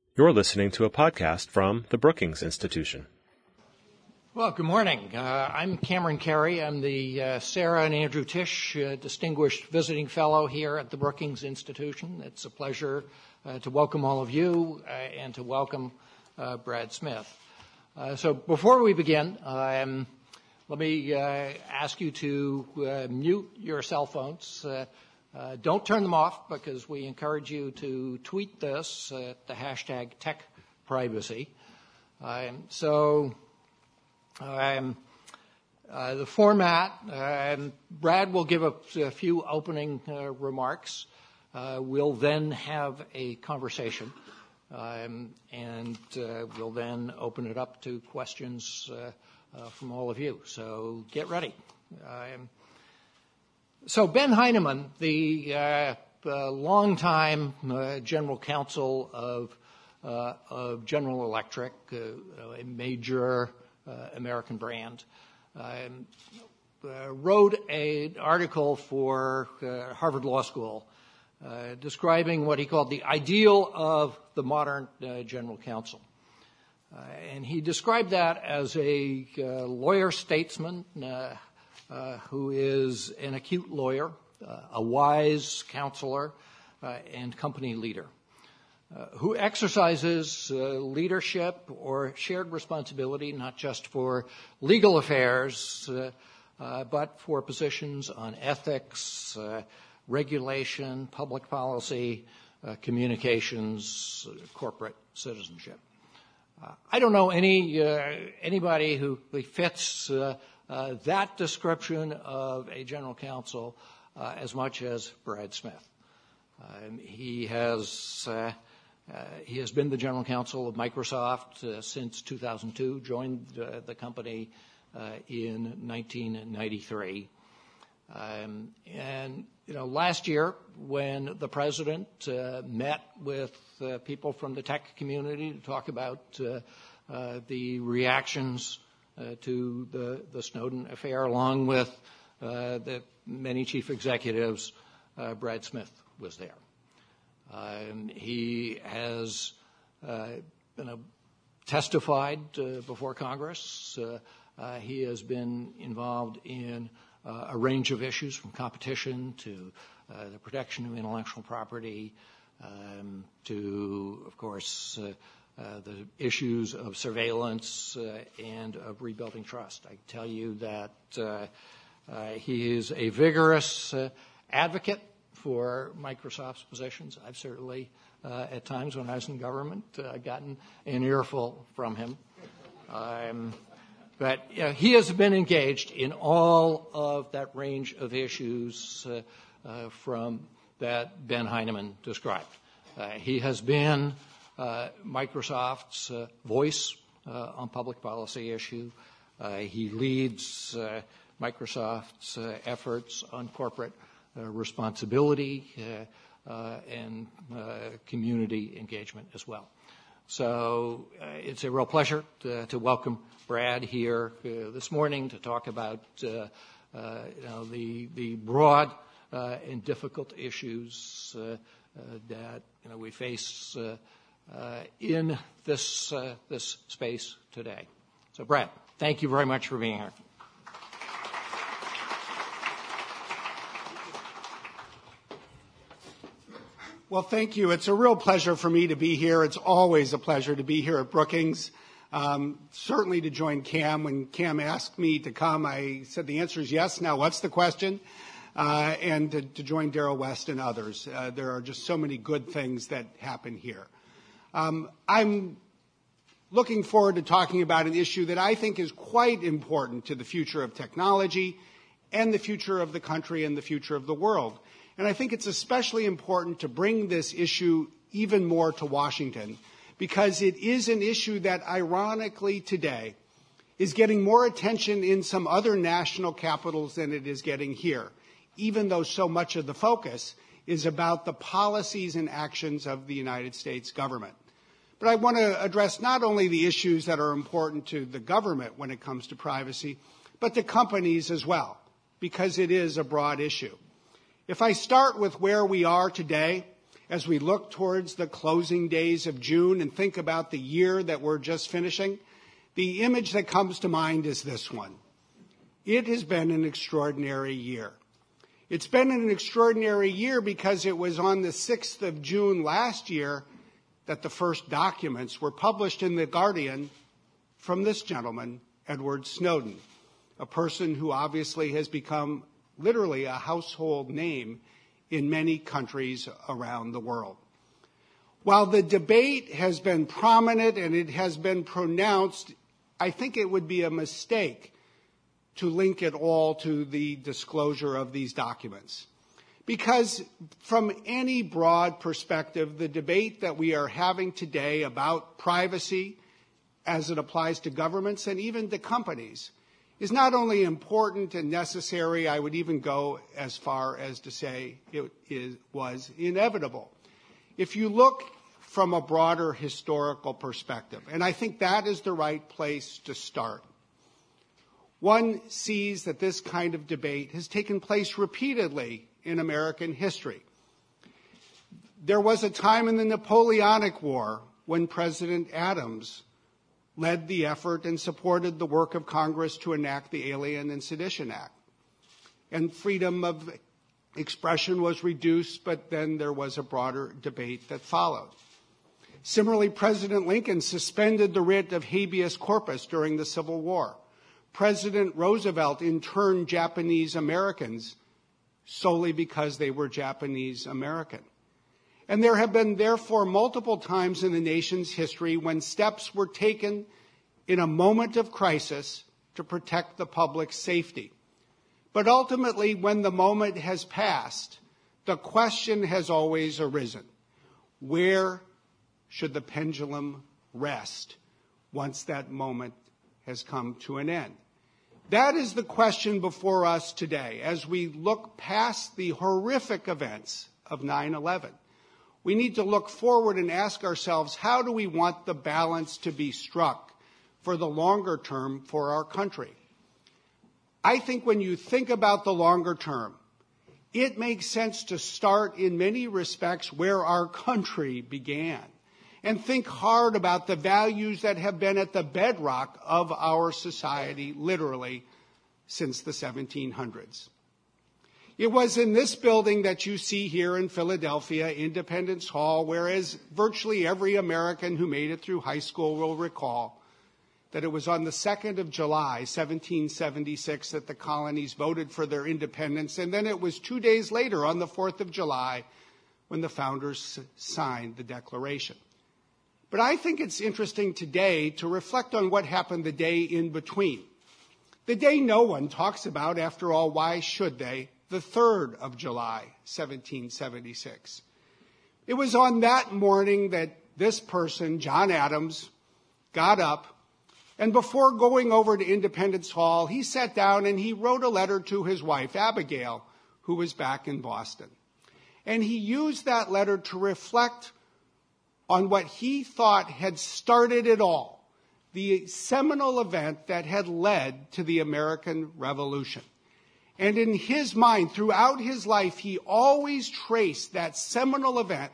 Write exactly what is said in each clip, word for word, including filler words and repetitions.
You're listening to a podcast from the Brookings Institution. Well, good morning. Uh, I'm Cameron Carey. I'm the uh, Sarah and Andrew Tisch uh, Distinguished Visiting Fellow here at the Brookings Institution. It's a pleasure uh, to welcome all of you uh, and to welcome uh, Brad Smith. Uh, so before we begin, um, let me uh, ask you to uh, mute your cell phones. Uh, uh, don't turn them off because we encourage you to tweet this at the hashtag TechPrivacy. Um, so um, uh, the format, um, Brad will give a, a few opening uh, remarks. Uh, we'll then have a conversation. Um, and uh, we'll then open it up to questions uh, uh, from all of you. So get ready. Um, so Ben Heinemann, the uh, uh, longtime uh, general counsel of, uh, of General Electric, uh, a major uh, American brand, um, uh, wrote an article for uh, Harvard Law School Uh, describing what he called the ideal of the modern uh, general counsel. Uh, and he described that as a uh, lawyer-statesman uh, uh, who is an acute lawyer, uh, a wise counselor, uh, and company leader, uh, who exercises uh, leadership or shared responsibility not just for legal affairs, uh, uh, but for positions on ethics, uh, regulation, public policy, uh, communications, uh, corporate citizenship. Uh, I don't know any uh, anybody who fits uh, uh, that description of a general counsel uh, as much as Brad Smith. Um, he has uh, uh, he has been the general counsel of Microsoft uh, since two thousand two. Joined uh, the company uh, in nineteen ninety-three. Um, and, you know, last year when the president uh, met with uh, people from the tech community to talk about uh, uh, the reactions uh, to the, the Snowden affair, along with uh, the many chief executives, uh, Brad Smith was there. Um, he has uh, you know, testified uh, before Congress. Uh, uh, he has been involved in Uh, a range of issues from competition to uh, the protection of intellectual property um, to, of course, uh, uh, the issues of surveillance uh, and of rebuilding trust. I tell you that uh, uh, he is a vigorous uh, advocate for Microsoft's positions. I've certainly, uh, at times when I was in government, uh, gotten an earful from him. Um, But you know, he has been engaged in all of that range of issues uh, uh, from that Ben Heinemann described. Uh, he has been uh, Microsoft's uh, voice uh, on public policy issue. Uh, he leads uh, Microsoft's uh, efforts on corporate uh, responsibility uh, uh, and uh, community engagement as well. So uh, it's a real pleasure to, to welcome Brad here uh, this morning to talk about uh, uh, you know, the the broad uh, and difficult issues uh, uh, that you know we face uh, uh, in this uh, this space today. So, Brad, thank you very much for being here. Well, thank you. It's a real pleasure for me to be here. It's always a pleasure to be here at Brookings. Um, certainly to join Cam. When Cam asked me to come, I said the answer is yes. Now, what's the question? Uh, and to, to join Darrell West and others. Uh, there are just so many good things that happen here. Um, I'm looking forward to talking about an issue that I think is quite important to the future of technology and the future of the country and the future of the world. And I think it's especially important to bring this issue even more to Washington because it is an issue that, ironically, today is getting more attention in some other national capitals than it is getting here, even though so much of the focus is about the policies and actions of the United States government. But I want to address not only the issues that are important to the government when it comes to privacy, but to companies as well, because it is a broad issue. If I start with where we are today, as we look towards the closing days of June and think about the year that we're just finishing, the image that comes to mind is this one. It has been an extraordinary year. It's been an extraordinary year because it was on the sixth of June last year that the first documents were published in The Guardian from this gentleman, Edward Snowden, a person who obviously has become literally a household name in many countries around the world. While the debate has been prominent and it has been pronounced, I think it would be a mistake to link it all to the disclosure of these documents. Because from any broad perspective, the debate that we are having today about privacy as it applies to governments and even to companies is not only important and necessary, I would even go as far as to say it is, was inevitable. If you look from a broader historical perspective, and I think that is the right place to start, one sees that this kind of debate has taken place repeatedly in American history. There was a time in the Napoleonic War when President Adams led the effort and supported the work of Congress to enact the Alien and Sedition Act. And freedom of expression was reduced, but then there was a broader debate that followed. Similarly, President Lincoln suspended the writ of habeas corpus during the Civil War. President Roosevelt interned Japanese Americans solely because they were Japanese American. And there have been, therefore, multiple times in the nation's history when steps were taken in a moment of crisis to protect the public's safety. But ultimately, when the moment has passed, the question has always arisen: where should the pendulum rest once that moment has come to an end? That is the question before us today as we look past the horrific events of nine eleven. We need to look forward and ask ourselves, how do we want the balance to be struck for the longer term for our country? I think when you think about the longer term, it makes sense to start in many respects where our country began and think hard about the values that have been at the bedrock of our society, literally, since the seventeen hundreds. It was in this building that you see here in Philadelphia, Independence Hall, whereas virtually every American who made it through high school will recall that it was on the second of July, seventeen seventy-six, that the colonies voted for their independence, and then it was two days later, on the fourth of July, when the founders signed the Declaration. But I think it's interesting today to reflect on what happened the day in between. The day no one talks about, after all, why should they? The third of July, seventeen seventy-six. It was on that morning that this person, John Adams, got up, and before going over to Independence Hall, he sat down and he wrote a letter to his wife, Abigail, who was back in Boston. And he used that letter to reflect on what he thought had started it all, the seminal event that had led to the American Revolution. And in his mind, throughout his life, he always traced that seminal event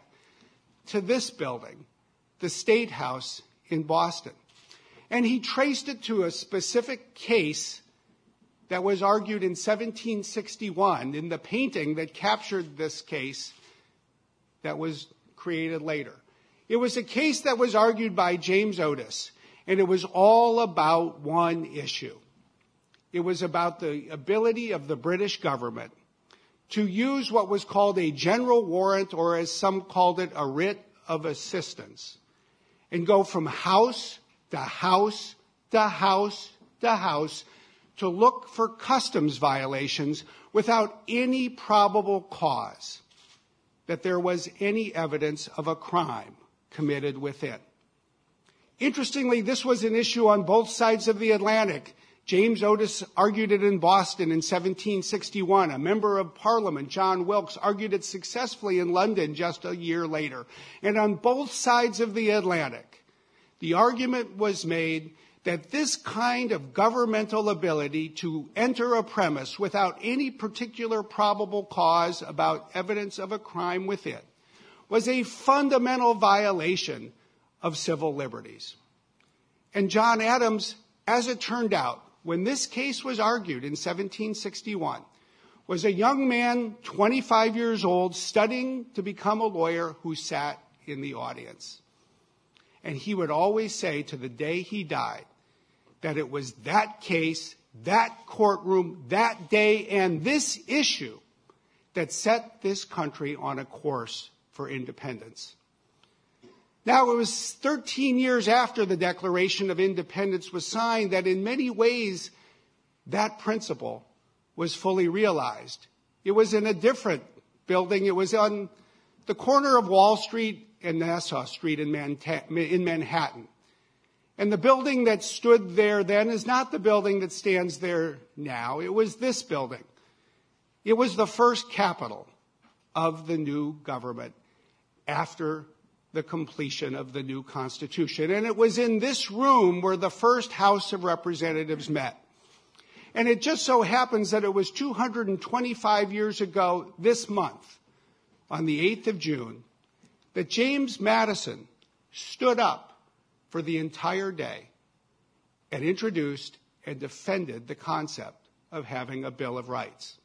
to this building, the State House in Boston. And he traced it to a specific case that was argued in seventeen sixty-one in the painting that captured this case that was created later. It was a case that was argued by James Otis, and it was all about one issue. It was about the ability of the British government to use what was called a general warrant, or as some called it, a writ of assistance, and go from house to house to house to house to look for customs violations without any probable cause that there was any evidence of a crime committed within. Interestingly, this was an issue on both sides of the Atlantic. James Otis argued it in Boston in seventeen sixty-one. A member of Parliament, John Wilkes, argued it successfully in London just a year later. And on both sides of the Atlantic, the argument was made that this kind of governmental ability to enter a premise without any particular probable cause about evidence of a crime within was a fundamental violation of civil liberties. And John Adams, as it turned out, when this case was argued in seventeen sixty-one, was a young man, twenty-five years old, studying to become a lawyer who sat in the audience. And he would always say to the day he died that it was that case, that courtroom, that day, and this issue that set this country on a course for independence. Now, it was thirteen years after the Declaration of Independence was signed that in many ways that principle was fully realized. It was in a different building. It was on the corner of Wall Street and Nassau Street in Manhattan. And the building that stood there then is not the building that stands there now. It was this building. It was the first Capitol of the new government after the completion of the new Constitution. And it was in this room where the first House of Representatives met. And it just so happens that it was two hundred twenty-five years ago this month, on the eighth of June, that James Madison stood up for the entire day and introduced and defended the concept of having a Bill of Rights.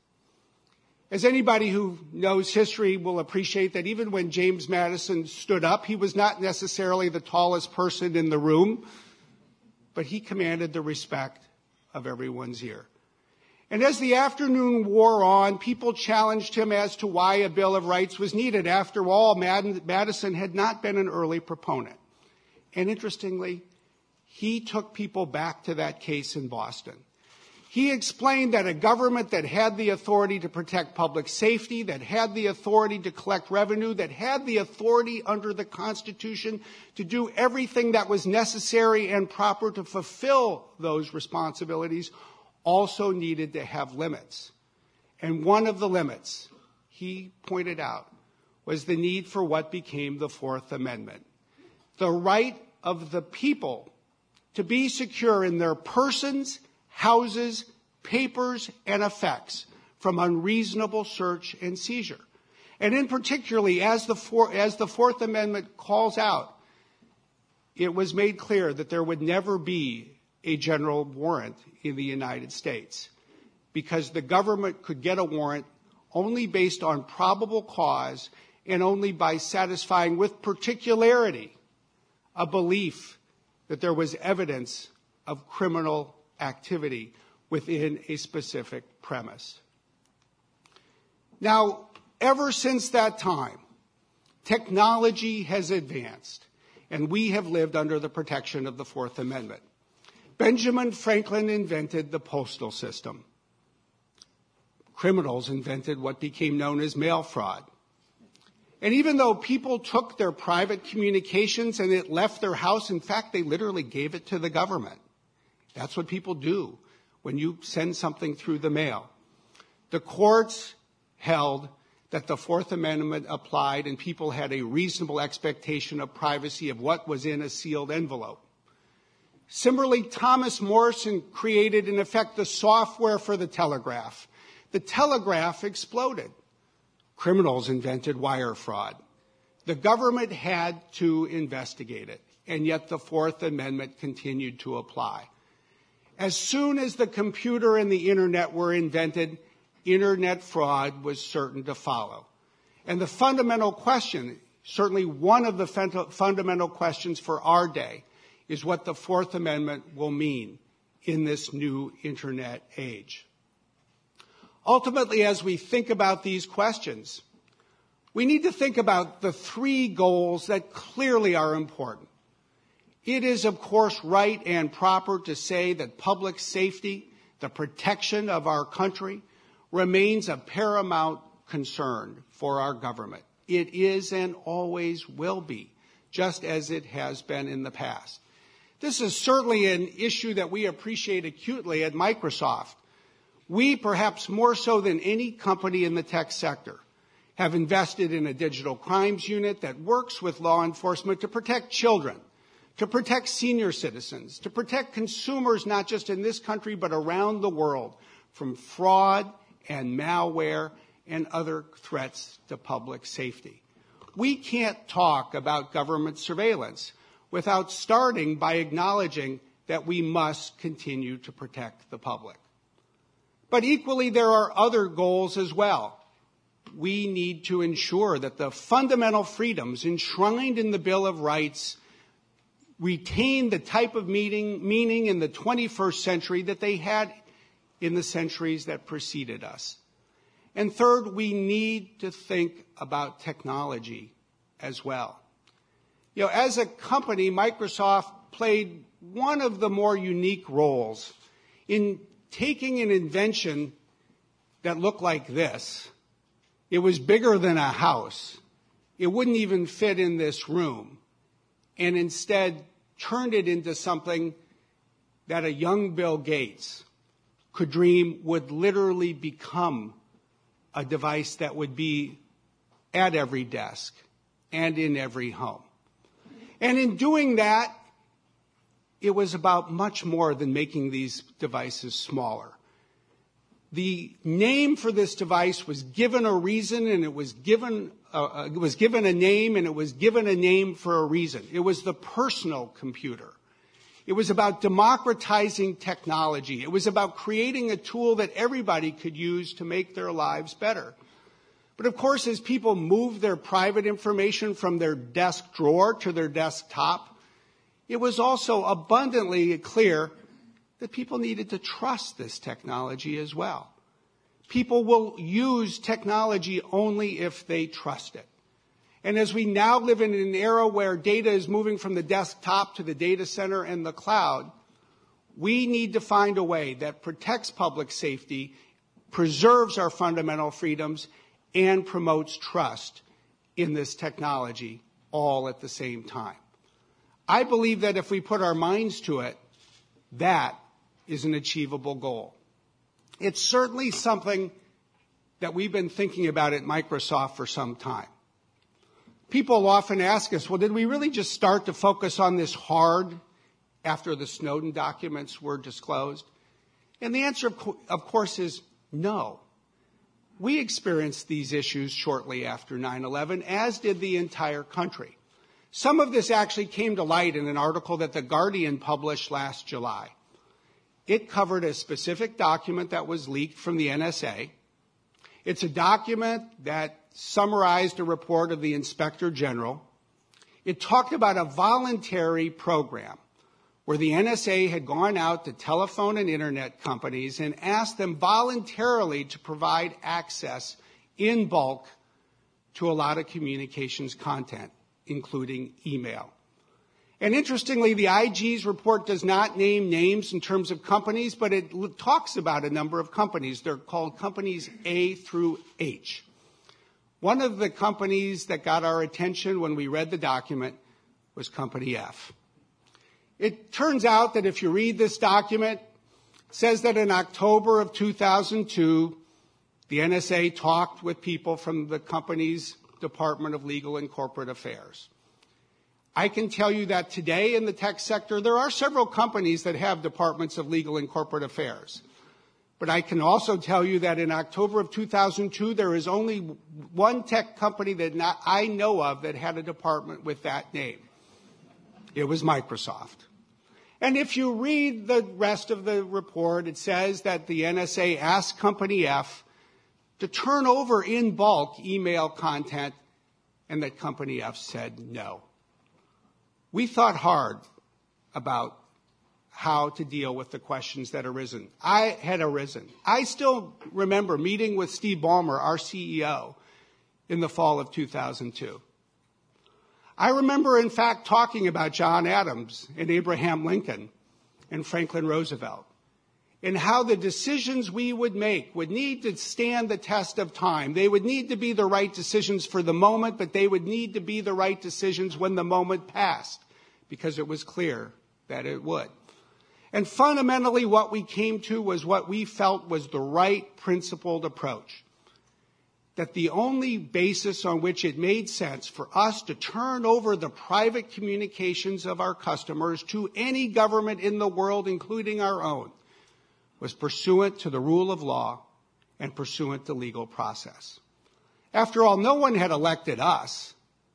As anybody who knows history will appreciate that even when James Madison stood up, he was not necessarily the tallest person in the room, but he commanded the respect of everyone's ear. And as the afternoon wore on, people challenged him as to why a Bill of Rights was needed. After all, Madison had not been an early proponent. And interestingly, he took people back to that case in Boston. He explained that a government that had the authority to protect public safety, that had the authority to collect revenue, that had the authority under the Constitution to do everything that was necessary and proper to fulfill those responsibilities, also needed to have limits. And one of the limits, he pointed out, was the need for what became the Fourth Amendment. The right of the people to be secure in their persons, houses, papers, and effects from unreasonable search and seizure. And in particularly, as the, four, as the Fourth Amendment calls out, it was made clear that there would never be a general warrant in the United States because the government could get a warrant only based on probable cause and only by satisfying with particularity a belief that there was evidence of criminal activity within a specific premise. Now, ever since that time, technology has advanced, and we have lived under the protection of the Fourth Amendment. Benjamin Franklin invented the postal system. Criminals invented what became known as mail fraud. And even though people took their private communications and it left their house, in fact, they literally gave it to the government. That's what people do when you send something through the mail. The courts held that the Fourth Amendment applied and people had a reasonable expectation of privacy of what was in a sealed envelope. Similarly, Thomas Morrison created, in effect, the software for the telegraph. The telegraph exploded. Criminals invented wire fraud. The government had to investigate it, and yet the Fourth Amendment continued to apply. As soon as the computer and the internet were invented, internet fraud was certain to follow. And the fundamental question, certainly one of the fundamental questions for our day, is what the Fourth Amendment will mean in this new internet age. Ultimately, as we think about these questions, we need to think about the three goals that clearly are important. It is, of course, right and proper to say that public safety, the protection of our country, remains a paramount concern for our government. It is and always will be, just as it has been in the past. This is certainly an issue that we appreciate acutely at Microsoft. We, perhaps more so than any company in the tech sector, have invested in a digital crimes unit that works with law enforcement to protect children, to protect senior citizens, to protect consumers not just in this country but around the world from fraud and malware and other threats to public safety. We can't talk about government surveillance without starting by acknowledging that we must continue to protect the public. But equally, there are other goals as well. We need to ensure that the fundamental freedoms enshrined in the Bill of Rights retain the type of meaning, meaning in the twenty-first century that they had in the centuries that preceded us. And third, we need to think about technology as well. You know, as a company, Microsoft played one of the more unique roles in taking an invention that looked like this. It was bigger than a house. It wouldn't even fit in this room. And instead turned it into something that a young Bill Gates could dream would literally become a device that would be at every desk and in every home. And in doing that, it was about much more than making these devices smaller. The name for this device was given a reason, and it was given uh, it was given a name, and it was given a name for a reason. It was the personal computer. It was about democratizing technology. It was about creating a tool that everybody could use to make their lives better. But of course, as people moved their private information from their desk drawer to their desktop, it was also abundantly clear that people needed to trust this technology as well. People will use technology only if they trust it. And as we now live in an era where data is moving from the desktop to the data center and the cloud, we need to find a way that protects public safety, preserves our fundamental freedoms, and promotes trust in this technology all at the same time. I believe that if we put our minds to it, that is an achievable goal. It's certainly something that we've been thinking about at Microsoft for some time. People often ask us, well, did we really just start to focus on this hard after the Snowden documents were disclosed? And the answer, of, co- of course, is no. We experienced these issues shortly after nine eleven, as did the entire country. Some of this actually came to light in an article that The Guardian published last July. It covered a specific document that was leaked from the N S A. It's a document that summarized a report of the Inspector General. It talked about a voluntary program where the N S A had gone out to telephone and internet companies and asked them voluntarily to provide access in bulk to a lot of communications content, including email. And interestingly, the I G's report does not name names in terms of companies, but it talks about a number of companies. They're called companies A through H. One of the companies that got our attention when we read the document was Company F. It turns out that if you read this document, it says that in October of two thousand two, the N S A talked with people from the company's Department of Legal and Corporate Affairs. I can tell you that today in the tech sector, there are several companies that have departments of legal and corporate affairs. But I can also tell you that in October of two thousand two, there is only one tech company that not, I know of that had a department with that name. It was Microsoft. And if you read the rest of the report, it says that the N S A asked Company F to turn over in bulk email content, and that Company F said no. We thought hard about how to deal with the questions that arisen. I had arisen. I still remember meeting with Steve Ballmer, our C E O, in the fall of two thousand two. I remember, in fact, talking about John Adams and Abraham Lincoln and Franklin Roosevelt, and how the decisions we would make would need to stand the test of time. They would need to be the right decisions for the moment, but they would need to be the right decisions when the moment passed, because it was clear that it would. And fundamentally, what we came to was what we felt was the right principled approach. That the only basis on which it made sense for us to turn over the private communications of our customers to any government in the world, including our own, was pursuant to the rule of law and pursuant to legal process. After all, no one had elected us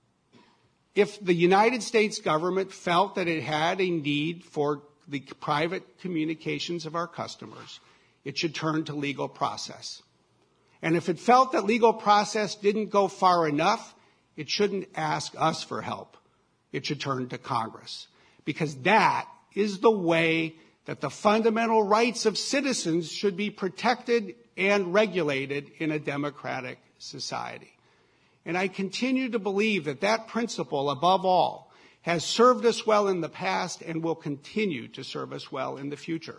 If the United States government felt that it had a need for the private communications of our customers, it should turn to legal process. And if it felt that legal process didn't go far enough, it shouldn't ask us for help. It should turn to Congress, because that is the way that the fundamental rights of citizens should be protected and regulated in a democratic society. And I continue to believe that that principle, above all, has served us well in the past and will continue to serve us well in the future.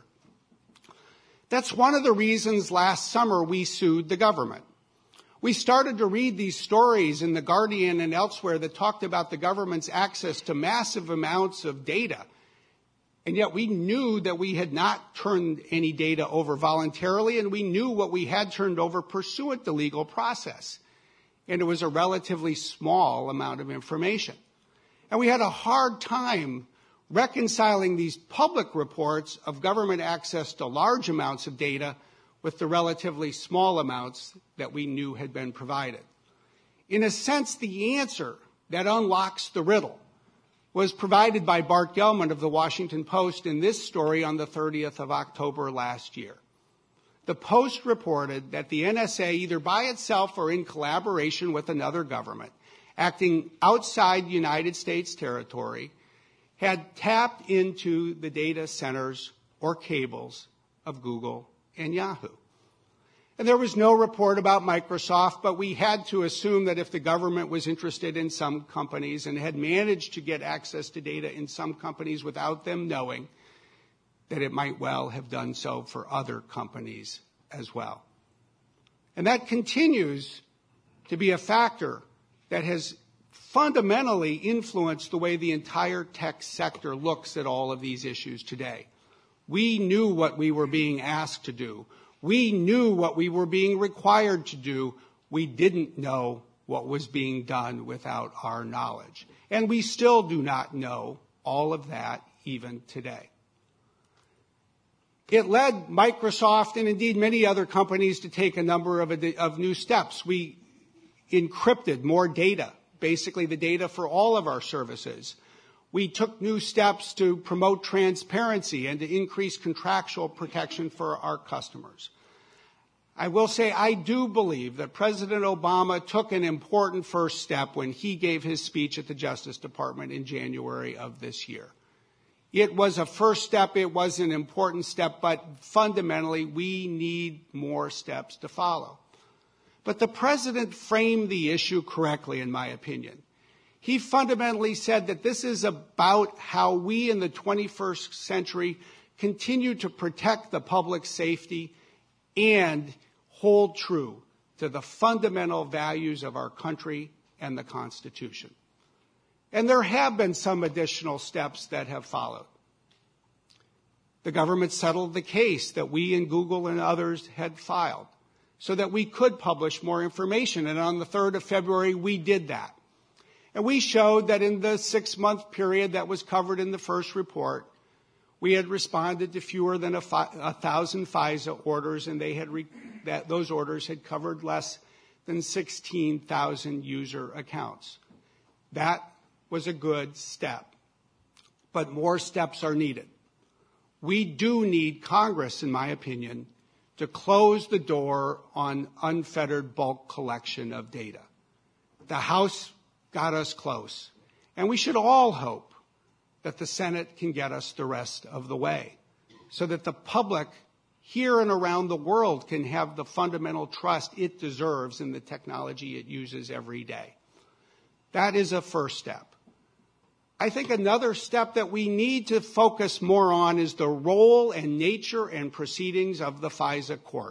That's one of the reasons last summer we sued the government. We started to read these stories in The Guardian and elsewhere that talked about the government's access to massive amounts of data. And yet we knew that we had not turned any data over voluntarily, and we knew what we had turned over pursuant to legal process. And it was a relatively small amount of information. And we had a hard time reconciling these public reports of government access to large amounts of data with the relatively small amounts that we knew had been provided. In a sense, the answer that unlocks the riddle was provided by Bart Gellman of the Washington Post in this story on the thirtieth of October last year. The Post reported that the N S A, either by itself or in collaboration with another government, acting outside United States territory, had tapped into the data centers or cables of Google and Yahoo. And there was no report about Microsoft, but we had to assume that if the government was interested in some companies and had managed to get access to data in some companies without them knowing, that it might well have done so for other companies as well. And that continues to be a factor that has fundamentally influenced the way the entire tech sector looks at all of these issues today. We knew what we were being asked to do. We knew what we were being required to do. We didn't know what was being done without our knowledge. And we still do not know all of that even today. It led Microsoft and indeed many other companies to take a number of, of new steps. We encrypted more data, basically the data for all of our services. We took new steps to promote transparency and to increase contractual protection for our customers. I will say I do believe that President Obama took an important first step when he gave his speech at the Justice Department in January of this year. It was a first step, it was an important step, but fundamentally we need more steps to follow. But the President framed the issue correctly, in my opinion. He fundamentally said that this is about how we in the twenty-first century continue to protect the public safety and hold true to the fundamental values of our country and the Constitution. And there have been some additional steps that have followed. The government settled the case that we and Google and others had filed so that we could publish more information. And on the third of February, we did that. And we showed that in the six-month period that was covered in the first report, we had responded to fewer than a, fi- a thousand FISA orders, and they had re- that those orders had covered less than sixteen thousand user accounts. That was a good step, but more steps are needed. We do need Congress, in my opinion, to close the door on unfettered bulk collection of data. The House got us close, and we should all hope that the Senate can get us the rest of the way so that the public here and around the world can have the fundamental trust it deserves in the technology it uses every day. That is a first step. I think another step that we need to focus more on is the role and nature and proceedings of the FISA court.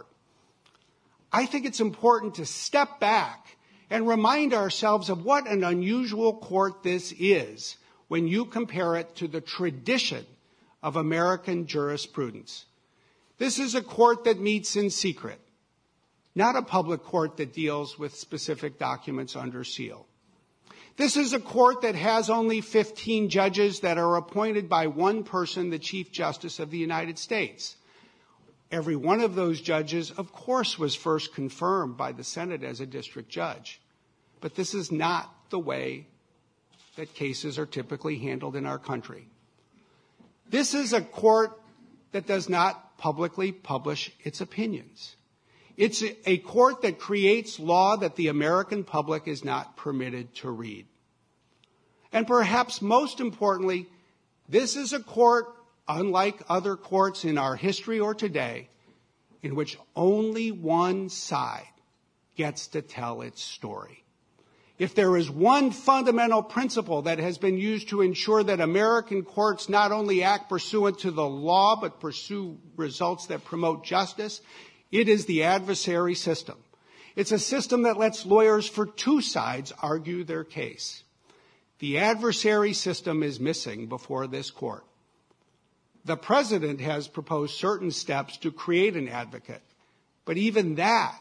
I think it's important to step back and remind ourselves of what an unusual court this is when you compare it to the tradition of American jurisprudence. This is a court that meets in secret, not a public court that deals with specific documents under seal. This is a court that has only fifteen judges that are appointed by one person, the Chief Justice of the United States. Every one of those judges, of course, was first confirmed by the Senate as a district judge. But this is not the way that cases are typically handled in our country. This is a court that does not publicly publish its opinions. It's a court that creates law that the American public is not permitted to read. And perhaps most importantly, this is a court, unlike other courts in our history or today, in which only one side gets to tell its story. If there is one fundamental principle that has been used to ensure that American courts not only act pursuant to the law, but pursue results that promote justice, it is the adversary system. It's a system that lets lawyers for two sides argue their case. The adversary system is missing before this court. The president has proposed certain steps to create an advocate, but even that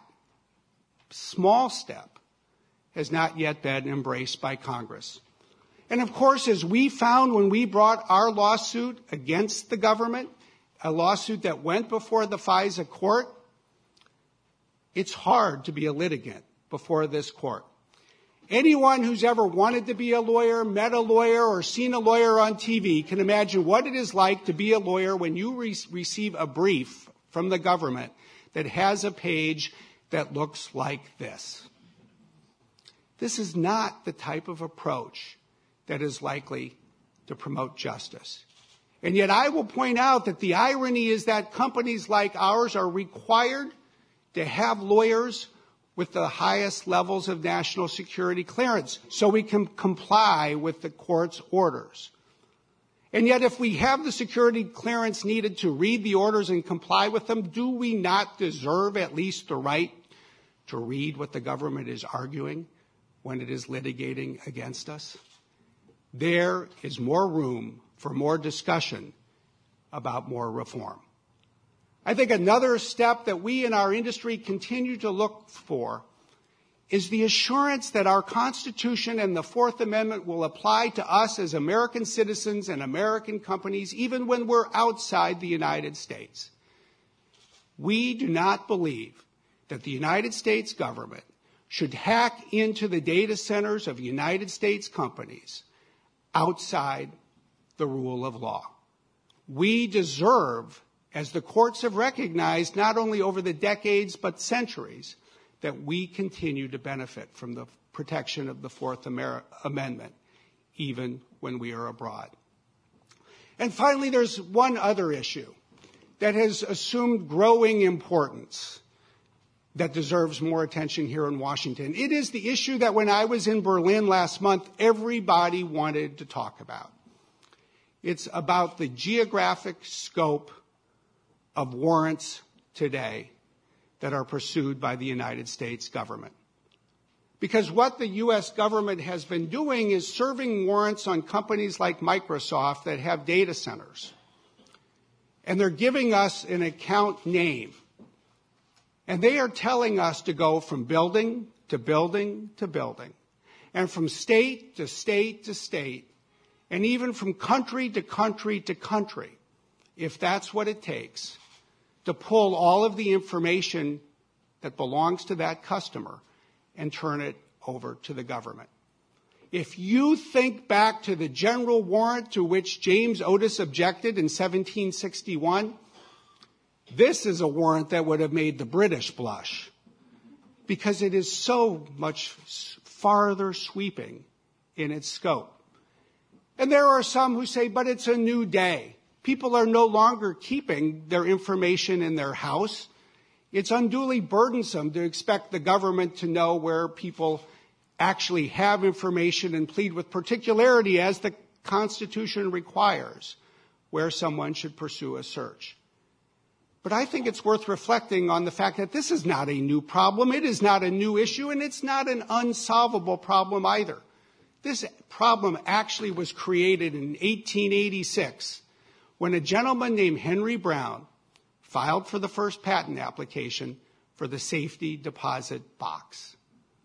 small step has not yet been embraced by Congress. And of course, as we found when we brought our lawsuit against the government, a lawsuit that went before the FISA court, it's hard to be a litigant before this court. Anyone who's ever wanted to be a lawyer, met a lawyer, or seen a lawyer on T V can imagine what it is like to be a lawyer when you re- receive a brief from the government that has a page that looks like this. This is not the type of approach that is likely to promote justice. And yet I will point out that the irony is that companies like ours are required to have lawyers with the highest levels of national security clearance so we can comply with the court's orders. And yet if we have the security clearance needed to read the orders and comply with them, do we not deserve at least the right to read what the government is arguing when it is litigating against us? There is more room for more discussion about more reform. I think another step that we in our industry continue to look for is the assurance that our Constitution and the Fourth Amendment will apply to us as American citizens and American companies even when we're outside the United States. We do not believe that the United States government should hack into the data centers of United States companies outside the rule of law. We deserve, as the courts have recognized not only over the decades but centuries, that we continue to benefit from the protection of the Fourth Amer- Amendment, even when we are abroad. And finally, there's one other issue that has assumed growing importance that deserves more attention here in Washington. It is the issue that when I was in Berlin last month, everybody wanted to talk about. It's about the geographic scope of warrants today that are pursued by the United States government. Because what the U S government has been doing is serving warrants on companies like Microsoft that have data centers. And they're giving us an account name. And they are telling us to go from building to building to building, and from state to state to state, and even from country to country to country, if that's what it takes, to pull all of the information that belongs to that customer and turn it over to the government. If you think back to the general warrant to which James Otis objected in seventeen sixty-one, this is a warrant that would have made the British blush because it is so much farther sweeping in its scope. And there are some who say, but it's a new day. People are no longer keeping their information in their house. It's unduly burdensome to expect the government to know where people actually have information and plead with particularity, as the Constitution requires, where someone should pursue a search. But I think it's worth reflecting on the fact that this is not a new problem. It is not a new issue, and it's not an unsolvable problem either. This problem actually was created in eighteen eighty-six when a gentleman named Henry Brown filed for the first patent application for the safety deposit box.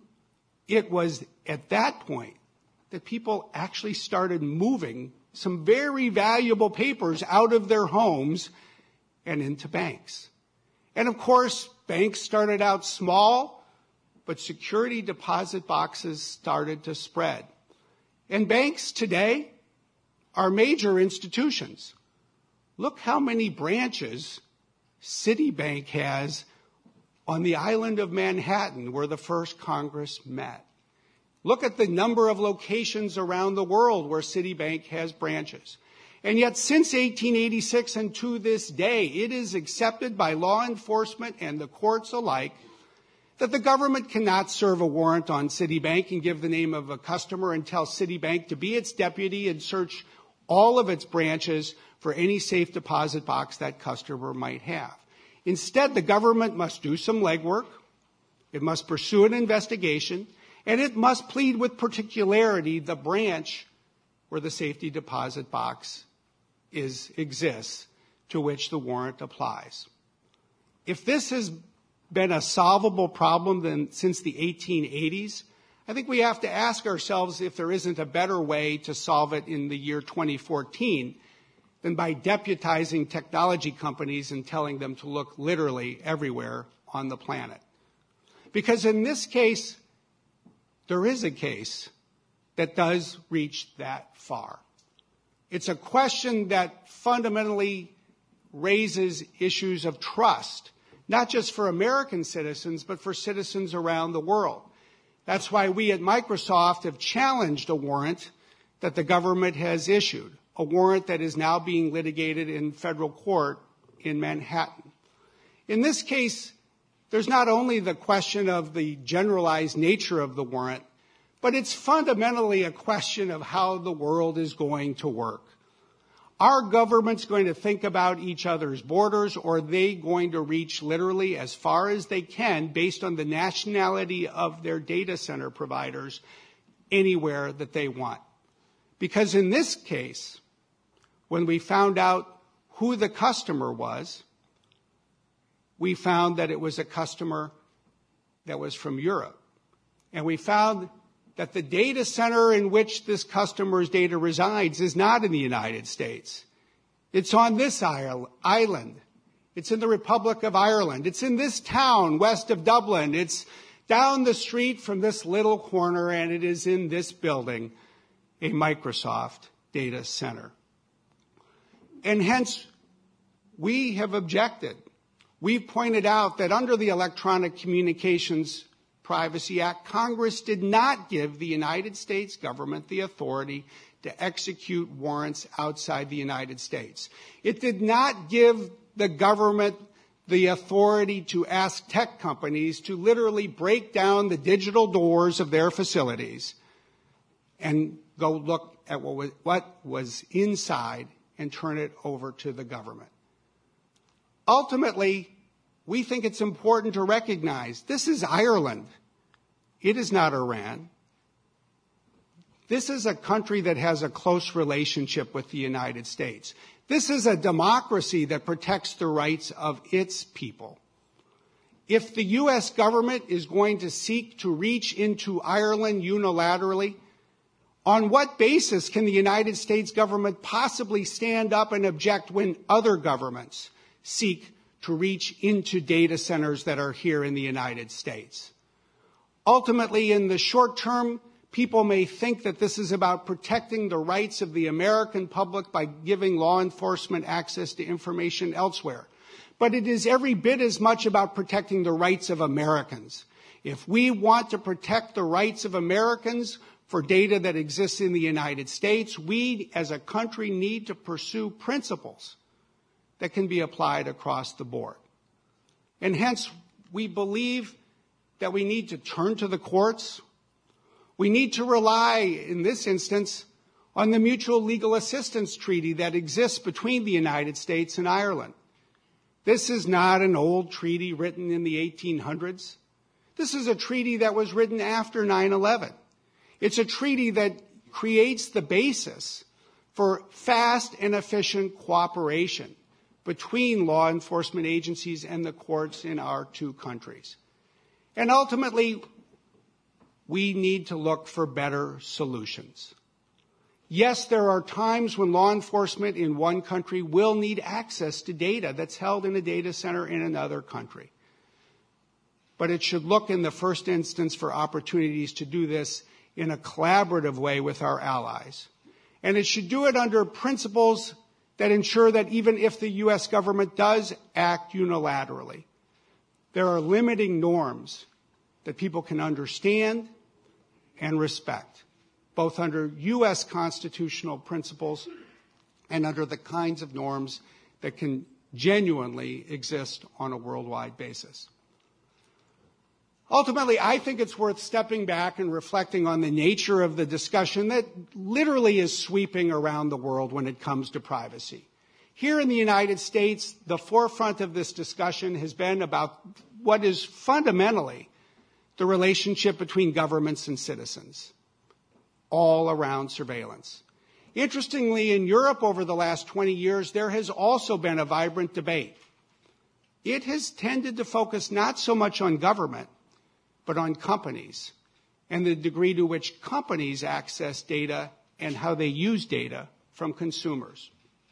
It was at that point that people actually started moving some very valuable papers out of their homes and into banks. And of course, banks started out small, but security deposit boxes started to spread. And banks today are major institutions. Look how many branches Citibank has on the island of Manhattan, where the first Congress met. Look at the number of locations around the world where Citibank has branches. And yet, since eighteen eighty-six and to this day, it is accepted by law enforcement and the courts alike that the government cannot serve a warrant on Citibank and give the name of a customer and tell Citibank to be its deputy and search all of its branches for any safe deposit box that customer might have. Instead, the government must do some legwork, it must pursue an investigation, and it must plead with particularity the branch where the safety deposit box is, exists, to which the warrant applies. If this has been a solvable problem than, since the eighteen eighties, I think we have to ask ourselves if there isn't a better way to solve it in the year twenty fourteen than by deputizing technology companies and telling them to look literally everywhere on the planet. Because in this case, there is a case that does reach that far. It's a question that fundamentally raises issues of trust, not just for American citizens, but for citizens around the world. That's why we at Microsoft have challenged a warrant that the government has issued, a warrant that is now being litigated in federal court in Manhattan. In this case, there's not only the question of the generalized nature of the warrant, but it's fundamentally a question of how the world is going to work. Are governments going to think about each other's borders, or are they going to reach literally as far as they can based on the nationality of their data center providers anywhere that they want? Because in this case, when we found out who the customer was, we found that it was a customer that was from Europe. And we found that the data center in which this customer's data resides is not in the United States. It's on this island. It's in the Republic of Ireland. It's in this town west of Dublin. It's down the street from this little corner, and it is in this building, a Microsoft data center. And hence, we have objected. We've pointed out that under the Electronic Communications Privacy Act, Congress did not give the United States government the authority to execute warrants outside the United States. It did not give the government the authority to ask tech companies to literally break down the digital doors of their facilities and go look at what was, what was inside and turn it over to the government. Ultimately, we think it's important to recognize this is Ireland. It is not Iran. This is a country that has a close relationship with the United States. This is a democracy that protects the rights of its people. If the U S government is going to seek to reach into Ireland unilaterally, on what basis can the United States government possibly stand up and object when other governments seek to reach into data centers that are here in the United States? Ultimately, in the short term, people may think that this is about protecting the rights of the American public by giving law enforcement access to information elsewhere. But it is every bit as much about protecting the rights of Americans. If we want to protect the rights of Americans for data that exists in the United States, we as a country need to pursue principles that can be applied across the board. And hence, we believe that we need to turn to the courts. We need to rely, in this instance, on the mutual legal assistance treaty that exists between the United States and Ireland. This is not an old treaty written in the eighteen hundreds. This is a treaty that was written after nine eleven. It's a treaty that creates the basis for fast and efficient cooperation between law enforcement agencies and the courts in our two countries. And ultimately, we need to look for better solutions. Yes, there are times when law enforcement in one country will need access to data that's held in a data center in another country. But it should look in the first instance for opportunities to do this in a collaborative way with our allies. And it should do it under principles that ensure that even if the U S government does act unilaterally, there are limiting norms that people can understand and respect, both under U S constitutional principles and under the kinds of norms that can genuinely exist on a worldwide basis. Ultimately, I think it's worth stepping back and reflecting on the nature of the discussion that literally is sweeping around the world when it comes to privacy. Here in the United States, the forefront of this discussion has been about what is fundamentally the relationship between governments and citizens, all around surveillance. Interestingly, in Europe over the last twenty years, there has also been a vibrant debate. It has tended to focus not so much on government, but on companies and the degree to which companies access data and how they use data from consumers.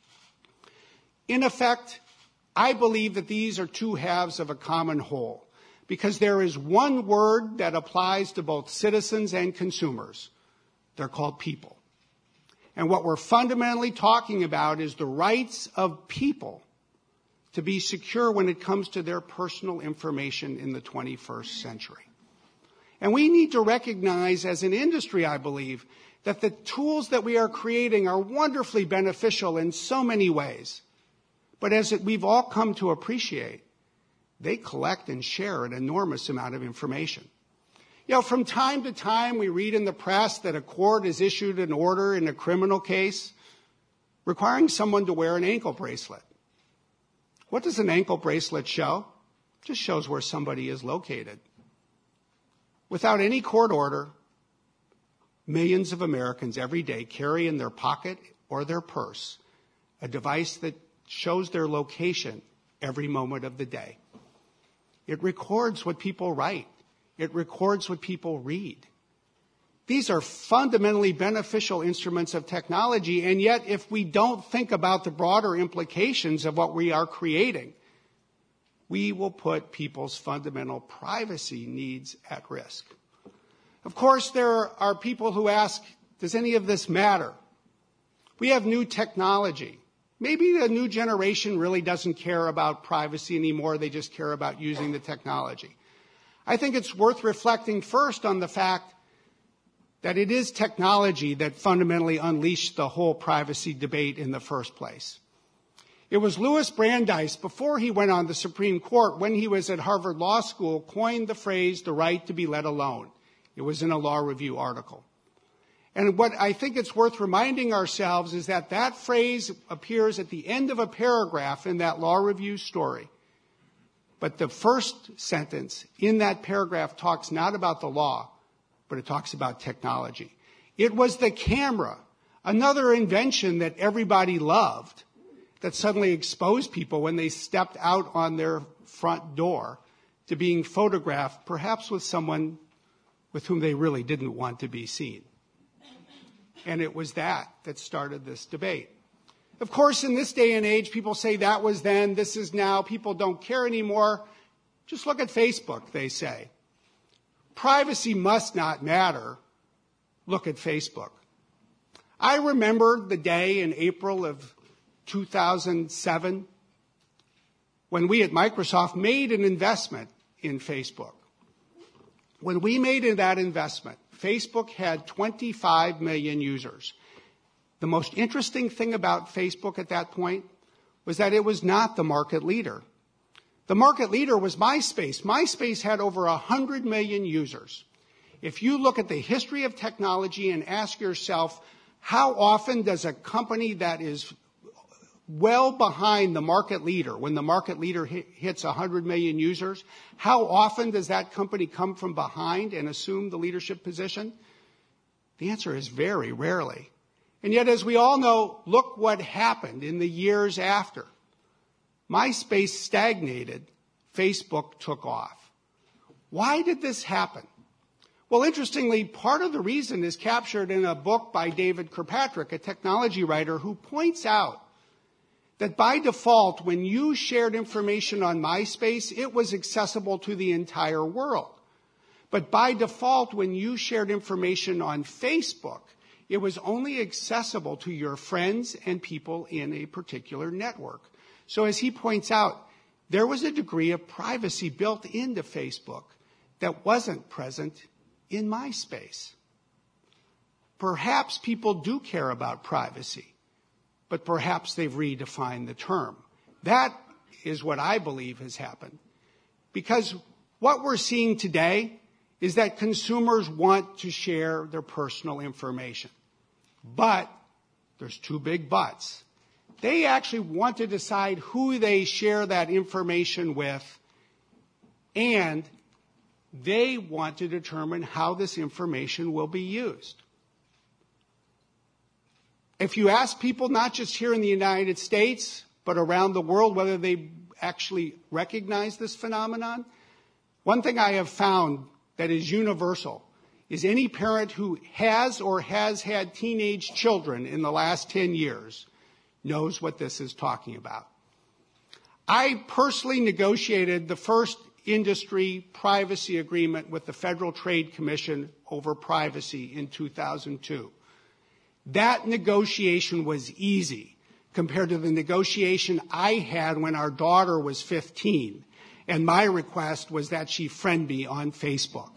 In effect, I believe that these are two halves of a common whole, because there is one word that applies to both citizens and consumers. They're called people. And what we're fundamentally talking about is the rights of people to be secure when it comes to their personal information in the twenty-first century. And we need to recognize as an industry, I believe, that the tools that we are creating are wonderfully beneficial in so many ways. But as it, we've all come to appreciate, they collect and share an enormous amount of information. You know, from time to time, we read in the press that a court has issued an order in a criminal case requiring someone to wear an ankle bracelet. What does an ankle bracelet show? It just shows where somebody is located. Without any court order, millions of Americans every day carry in their pocket or their purse a device that shows their location every moment of the day. It records what people write. It records what people read. These are fundamentally beneficial instruments of technology, and yet if we don't think about the broader implications of what we are creating, we will put people's fundamental privacy needs at risk. Of course, there are people who ask, does any of this matter? We have new technology. Maybe the new generation really doesn't care about privacy anymore. They just care about using the technology. I think it's worth reflecting first on the fact that it is technology that fundamentally unleashed the whole privacy debate in the first place. It was Louis Brandeis, before he went on the Supreme Court, when he was at Harvard Law School, coined the phrase, the right to be let alone. It was in a Law Review article. And what I think it's worth reminding ourselves is that that phrase appears at the end of a paragraph in that Law Review story. But the first sentence in that paragraph talks not about the law, but it talks about technology. It was the camera, another invention that everybody loved, that suddenly exposed people when they stepped out on their front door to being photographed, perhaps with someone with whom they really didn't want to be seen. And it was that that started this debate. Of course, in this day and age, people say that was then, this is now, people don't care anymore. Just look at Facebook, they say. Privacy must not matter. Look at Facebook. I remember the day in April of two thousand seven when we at Microsoft made an investment in Facebook. When we made that investment, Facebook had twenty-five million users. The most interesting thing about Facebook at that point was that it was not the market leader. The market leader was MySpace. MySpace had over one hundred million users. If you look at the history of technology and ask yourself, how often does a company that is well behind the market leader, when the market leader hits one hundred million users, how often does that company come from behind and assume the leadership position? The answer is very rarely. And yet, as we all know, look what happened in the years after. MySpace stagnated, Facebook took off. Why did this happen? Well, interestingly, part of the reason is captured in a book by David Kirkpatrick, a technology writer, who points out that by default, when you shared information on MySpace, it was accessible to the entire world. But by default, when you shared information on Facebook, it was only accessible to your friends and people in a particular network. So as he points out, there was a degree of privacy built into Facebook that wasn't present in MySpace. Perhaps people do care about privacy, but perhaps they've redefined the term. That is what I believe has happened. Because what we're seeing today is that consumers want to share their personal information. But there's two big buts. They actually want to decide who they share that information with, and they want to determine how this information will be used. If you ask people, not just here in the United States, but around the world, whether they actually recognize this phenomenon, one thing I have found that is universal is any parent who has or has had teenage children in the last ten years knows what this is talking about. I personally negotiated the first industry privacy agreement with the Federal Trade Commission over privacy in two thousand two. That negotiation was easy compared to the negotiation I had when our daughter was fifteen, and my request was that she friend me on Facebook.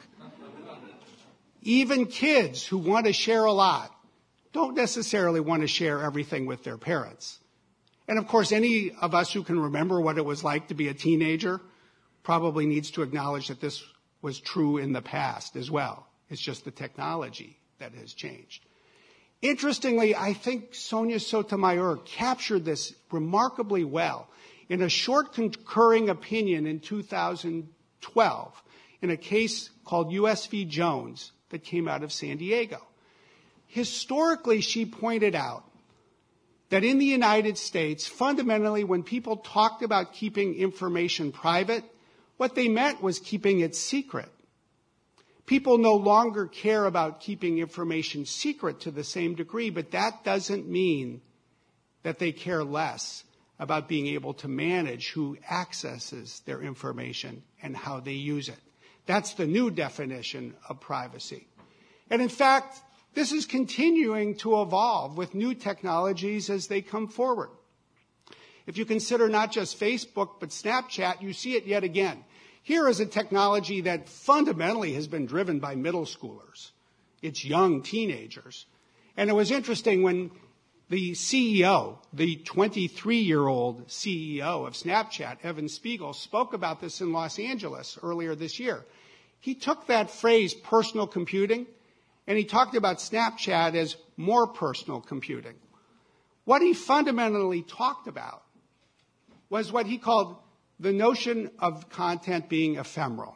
Even kids who want to share a lot don't necessarily want to share everything with their parents. And of course, any of us who can remember what it was like to be a teenager probably needs to acknowledge that this was true in the past as well. It's just the technology that has changed. Interestingly, I think Sonia Sotomayor captured this remarkably well in a short concurring opinion in two thousand twelve in a case called U S v. Jones that came out of San Diego. Historically, she pointed out that in the United States, fundamentally, when people talked about keeping information private, what they meant was keeping it secret. People no longer care about keeping information secret to the same degree, but that doesn't mean that they care less about being able to manage who accesses their information and how they use it. That's the new definition of privacy. And in fact, this is continuing to evolve with new technologies as they come forward. If you consider not just Facebook, but Snapchat, you see it yet again. Here is a technology that fundamentally has been driven by middle schoolers. It's young teenagers. And it was interesting when the C E O, the twenty-three-year-old C E O of Snapchat, Evan Spiegel, spoke about this in Los Angeles earlier this year. He took that phrase, personal computing, and he talked about Snapchat as more personal computing. What he fundamentally talked about was what he called the notion of content being ephemeral.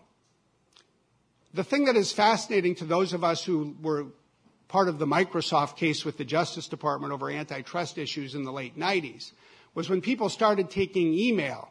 The thing that is fascinating to those of us who were part of the Microsoft case with the Justice Department over antitrust issues in the late nineties was when people started taking email,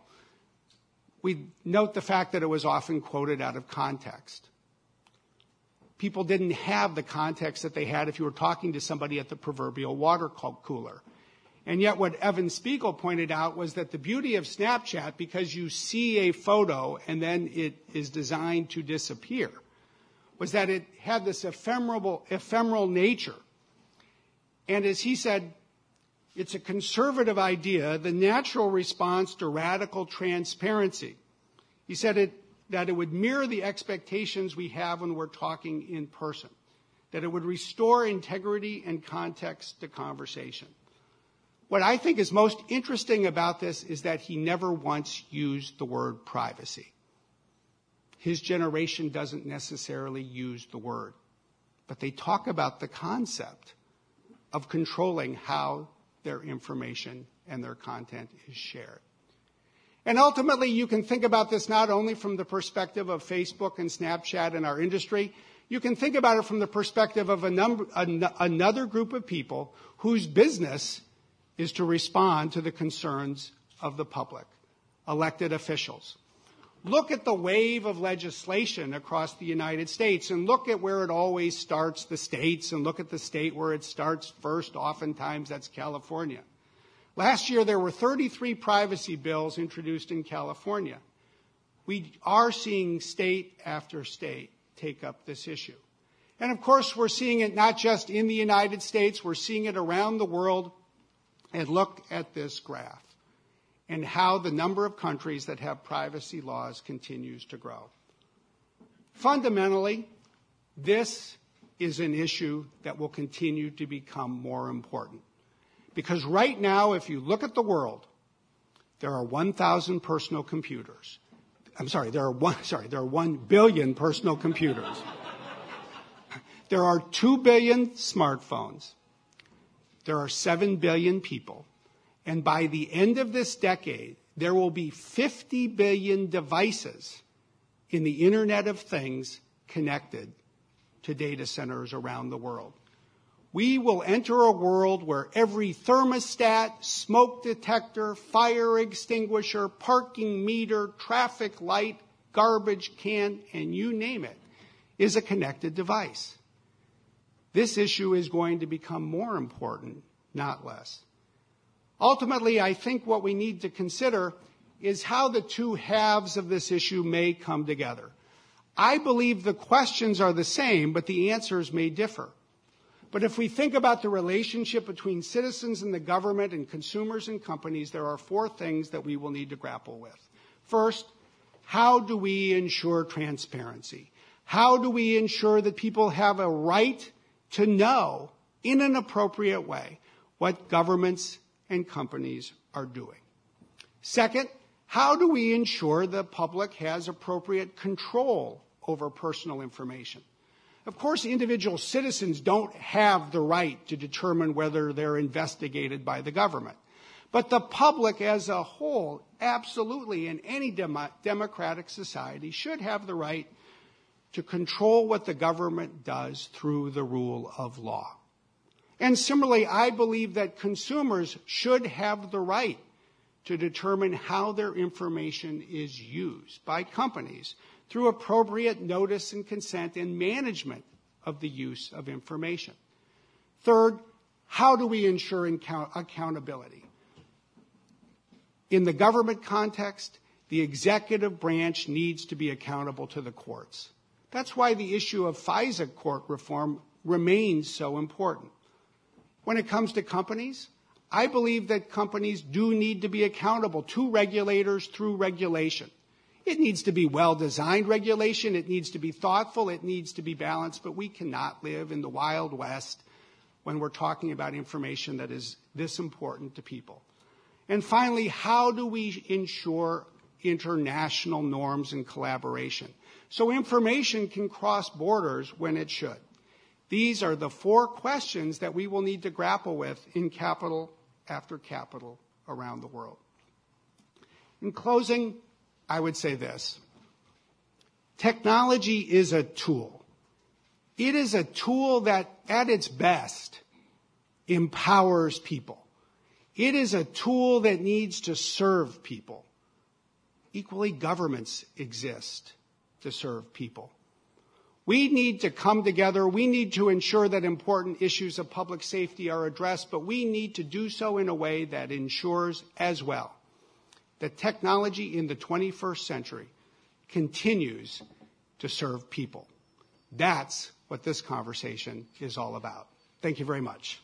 we note the fact that it was often quoted out of context. People didn't have the context that they had if you were talking to somebody at the proverbial water cooler. And yet what Evan Spiegel pointed out was that the beauty of Snapchat, because you see a photo and then it is designed to disappear, was that it had this ephemeral, ephemeral nature. And as he said, it's a conservative idea, the natural response to radical transparency. He said it, that it would mirror the expectations we have when we're talking in person, that it would restore integrity and context to conversation. What I think is most interesting about this is that he never once used the word privacy. His generation doesn't necessarily use the word, but they talk about the concept of controlling how their information and their content is shared. And ultimately, you can think about this not only from the perspective of Facebook and Snapchat and our industry, you can think about it from the perspective of a number, an, another group of people whose business is to respond to the concerns of the public, elected officials. Look at the wave of legislation across the United States and look at where it always starts, the states, and look at the state where it starts first. Oftentimes, that's California. Last year, there were thirty-three privacy bills introduced in California. We are seeing state after state take up this issue. And of course, we're seeing it not just in the United States, we're seeing it around the world. And look at this graph and how the number of countries that have privacy laws continues to grow. Fundamentally, this is an issue that will continue to become more important. Because right now, if you look at the world, there are one thousand personal computers. I'm sorry, there are one, sorry, there are one billion personal computers. There are two billion smartphones. There are seven billion people. And by the end of this decade, there will be fifty billion devices in the Internet of Things connected to data centers around the world. We will enter a world where every thermostat, smoke detector, fire extinguisher, parking meter, traffic light, garbage can, and you name it, is a connected device. This issue is going to become more important, not less. Ultimately, I think what we need to consider is how the two halves of this issue may come together. I believe the questions are the same, but the answers may differ. But if we think about the relationship between citizens and the government and consumers and companies, there are four things that we will need to grapple with. First, how do we ensure transparency? How do we ensure that people have a right to know in an appropriate way what governments and companies are doing? Second, how do we ensure the public has appropriate control over personal information? Of course, individual citizens don't have the right to determine whether they're investigated by the government. But the public as a whole, absolutely, in any dem- democratic society, should have the right to control what the government does through the rule of law. And similarly, I believe that consumers should have the right to determine how their information is used by companies through appropriate notice and consent and management of the use of information. Third, how do we ensure account- accountability? In the government context, the executive branch needs to be accountable to the courts. That's why the issue of FISA court reform remains so important. When it comes to companies, I believe that companies do need to be accountable to regulators through regulation. It needs to be well-designed regulation. It needs to be thoughtful. It needs to be balanced. But we cannot live in the Wild West when we're talking about information that is this important to people. And finally, how do we ensure international norms and collaboration so information can cross borders when it should? These are the four questions that we will need to grapple with in capital after capital around the world. In closing, I would say this. Technology is a tool. It is a tool that, at its best, empowers people. It is a tool that needs to serve people. Equally, governments exist to serve people. We need to come together. We need to ensure that important issues of public safety are addressed, but we need to do so in a way that ensures as well that technology in the twenty-first century continues to serve people. That's what this conversation is all about. Thank you very much.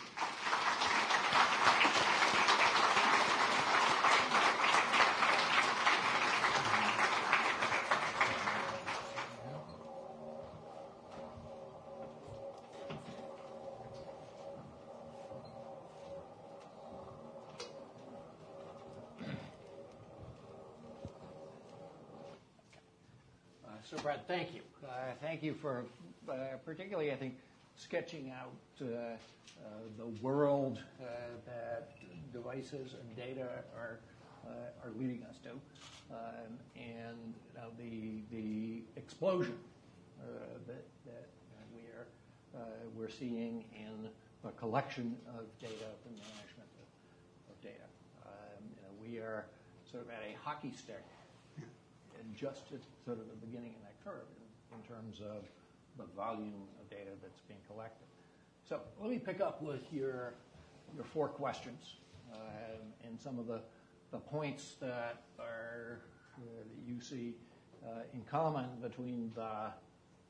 So, Brett, thank you. Uh, thank you for uh, particularly, I think, sketching out uh, uh, the world uh, that devices and data are uh, are leading us to, um, and you know, the the explosion uh, that that we are uh, we're seeing in the collection of data, the management of, of data. Um, you know, we are sort of at a hockey stick. And just at sort of the beginning of that curve in, in terms of the volume of data that's being collected. So let me pick up with your your four questions uh, and some of the, the points that are uh, that you see uh, in common between the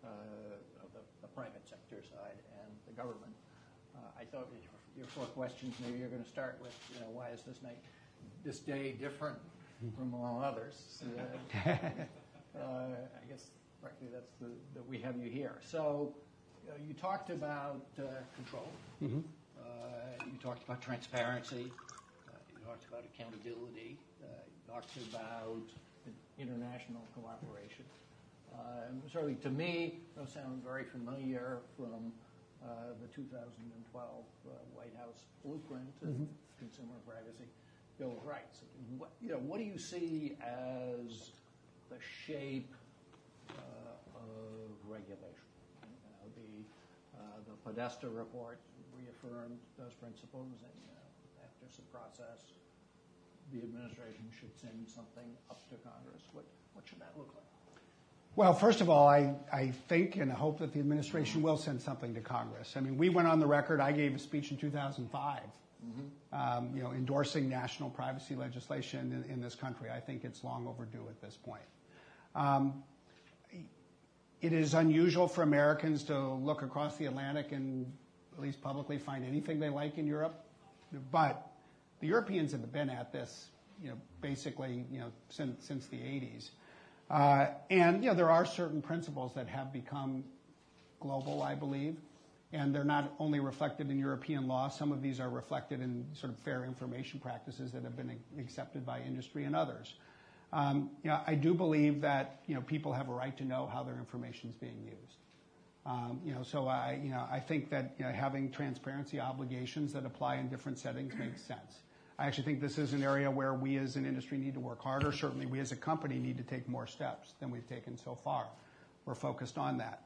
uh, of the, the private sector side and the government. Uh, I thought your, your four questions, maybe you're going to start with, you know, why is this night, this day different from all others? Uh, uh, I guess, frankly, that's the, that we have you here. So uh, you talked about uh, control. Mm-hmm. uh, you talked about transparency. Uh, you talked about accountability. Uh, you talked about international cooperation. Um, certainly, to me, those sound very familiar from uh, the two thousand twelve uh, White House blueprint of mm-hmm. Consumer Privacy Bill of Rights. What, you know, what do you see as the shape uh, of regulation? You know, the uh, the Podesta report reaffirmed those principles, and you know, after some process, the administration should send something up to Congress. What what should that look like? Well, first of all, I, I think and hope that the administration will send something to Congress. I mean, we went on the record. I gave a speech in two thousand five, mm-hmm. um, you know, endorsing national privacy legislation in, in this country. I think it's long overdue at this point. Um, it is unusual for Americans to look across the Atlantic and at least publicly find anything they like in Europe, but the Europeans have been at this, you know, basically, you know, since since the eighties. Uh, and, you know, there are certain principles that have become global, I believe, and they're not only reflected in European law. Some of these are reflected in sort of fair information practices that have been accepted by industry and others. Um, you know, I do believe that, you know, people have a right to know how their information is being used. Um, you know, so I, you know, I think that, you know, having transparency obligations that apply in different settings makes sense. I actually think this is an area where we as an industry need to work harder. Certainly we as a company need to take more steps than we've taken so far. We're focused on that.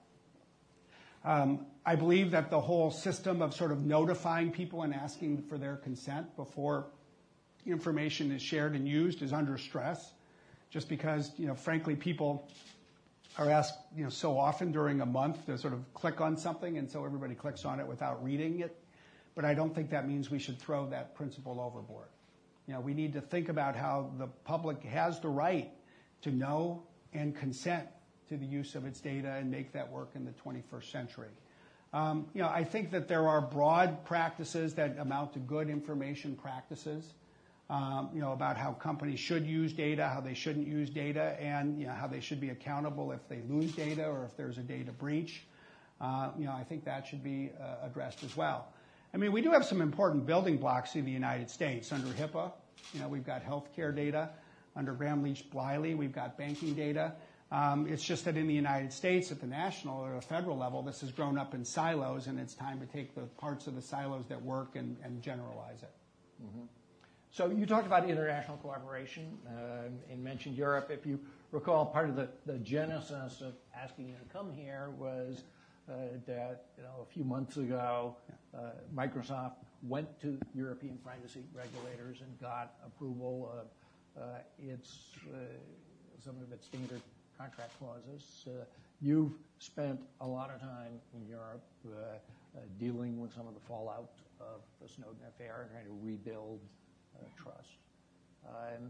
Um, I believe that the whole system of sort of notifying people and asking for their consent before information is shared and used is under stress, just because, you know, frankly, people are asked, you know, so often during a month to sort of click on something, and so everybody clicks on it without reading it. But I don't think that means we should throw that principle overboard. You know, we need to think about how the public has the right to know and consent to the use of its data and make that work in the twenty-first century. Um, you know, I think that there are broad practices that amount to good information practices, um, you know, about how companies should use data, how they shouldn't use data, and, you know, how they should be accountable if they lose data or if there's a data breach. Uh, you know, I think that should be uh, addressed as well. I mean, we do have some important building blocks in the United States. Under HIPAA, you know, we've got healthcare data. Under Gramm-Leach-Bliley, we've got banking data. Um, it's just that in the United States, at the national or the federal level, this has grown up in silos, and it's time to take the parts of the silos that work and, and generalize it. Mm-hmm. So you talked about international cooperation uh, and mentioned Europe. If you recall, part of the, the genesis of asking you to come here was Uh, that, you know, a few months ago, uh, Microsoft went to European privacy regulators and got approval of uh, its uh, some of its standard contract clauses. Uh, you've spent a lot of time in Europe uh, uh, dealing with some of the fallout of the Snowden affair and trying to rebuild uh, trust. Um,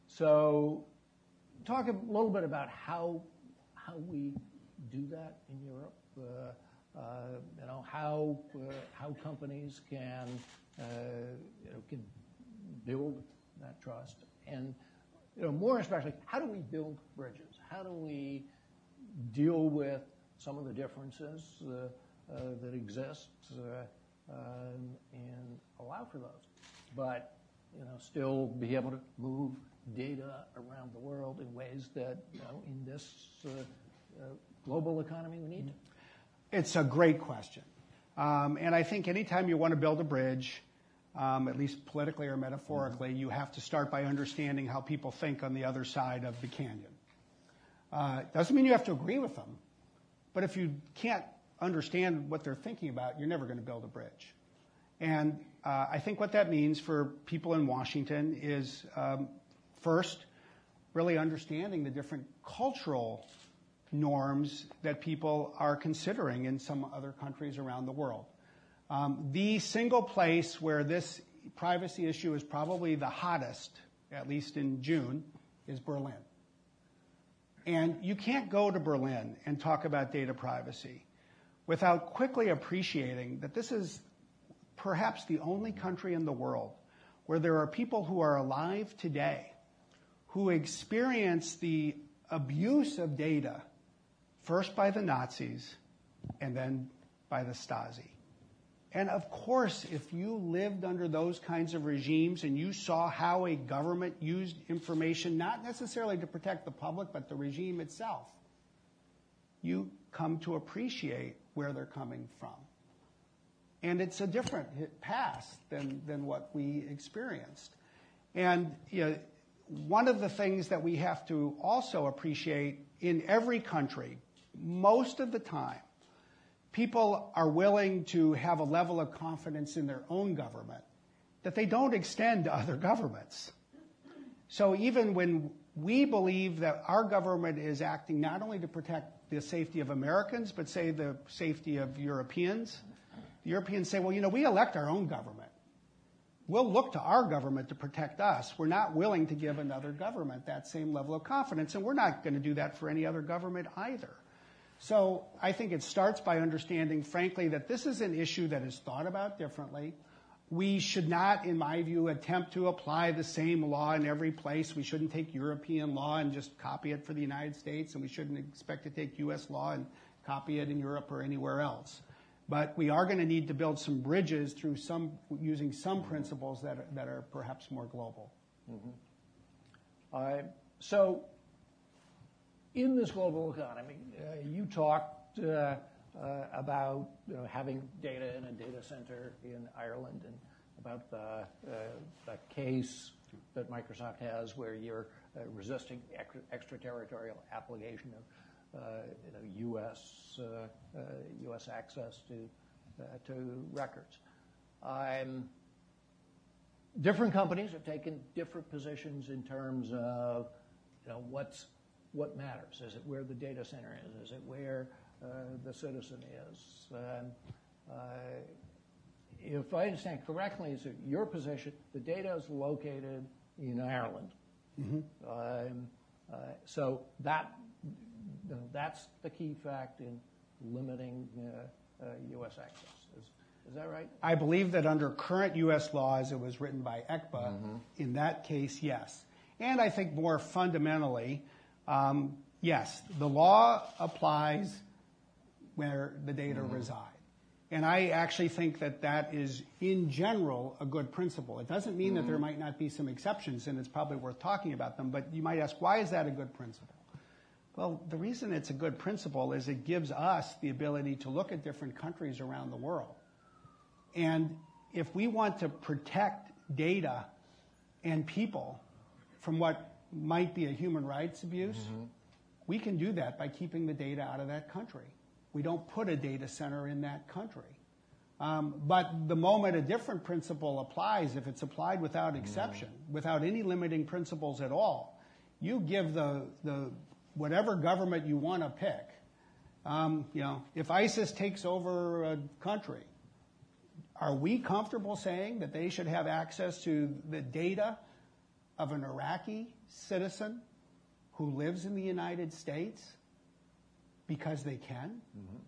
so, talk a little bit about how how we do that in Europe. Uh, uh, you know how uh, how companies can uh, you know can build that trust, and you know more especially how do we build bridges? How do we deal with some of the differences uh, uh, that exist uh, um, and allow for those, but you know still be able to move data around the world in ways that you know in this uh, uh, global economy we need to. It's a great question. Um, and I think anytime you want to build a bridge, um, at least politically or metaphorically, mm-hmm. you have to start by understanding how people think on the other side of the canyon. Uh, doesn't mean you have to agree with them, but if you can't understand what they're thinking about, you're never going to build a bridge. And uh, I think what that means for people in Washington is, um, first, really understanding the different cultural norms that people are considering in some other countries around the world. Um, the single place where this privacy issue is probably the hottest, at least in June, is Berlin. And you can't go to Berlin and talk about data privacy without quickly appreciating that this is perhaps the only country in the world where there are people who are alive today who experience the abuse of data, first by the Nazis and then by the Stasi. And of course, if you lived under those kinds of regimes and you saw how a government used information, not necessarily to protect the public, but the regime itself, you come to appreciate where they're coming from. And it's a different past than, than what we experienced. And you know, one of the things that we have to also appreciate in every country, most of the time, people are willing to have a level of confidence in their own government that they don't extend to other governments. So even when we believe that our government is acting not only to protect the safety of Americans, but say the safety of Europeans, the Europeans say, well, you know, we elect our own government. We'll look to our government to protect us. We're not willing to give another government that same level of confidence, and we're not going to do that for any other government either. So I think it starts by understanding, frankly, that this is an issue that is thought about differently. We should not, in my view, attempt to apply the same law in every place. We shouldn't take European law and just copy it for the United States, and we shouldn't expect to take U S law and copy it in Europe or anywhere else. But we are going to need to build some bridges through some, using some principles that are, that are perhaps more global. Mm-hmm. Uh, so in this global economy, uh, you talked uh, uh, about you know, having data in a data center in Ireland and about the, uh, the case that Microsoft has where you're uh, resisting ex- extraterritorial application of Uh, you know, U S uh, uh, U S access to uh, to records. Um, different companies have taken different positions in terms of you know what's what matters. Is it where the data center is? Is it where uh, the citizen is? Um, uh, if I understand correctly, is it your position? The data is located in Ireland, mm-hmm. um, uh, so that. You know, that's the key fact in limiting uh, uh, U S access. Is, is that right? I believe that under current U S law, as it was written by E C B A, mm-hmm. in that case, yes. And I think more fundamentally, um, yes, the law applies where the data mm-hmm. reside. And I actually think that that is, in general, a good principle. It doesn't mean mm-hmm. that there might not be some exceptions, and it's probably worth talking about them, but you might ask, why is that a good principle? Well, the reason it's a good principle is it gives us the ability to look at different countries around the world. And if we want to protect data and people from what might be a human rights abuse, mm-hmm. we can do that by keeping the data out of that country. We don't put a data center in that country. Um, but the moment a different principle applies, if it's applied without exception, mm-hmm. without any limiting principles at all, you give the the whatever government you want to pick, um, you know, if ISIS takes over a country, are we comfortable saying that they should have access to the data of an Iraqi citizen who lives in the United States because they can? Mm-hmm.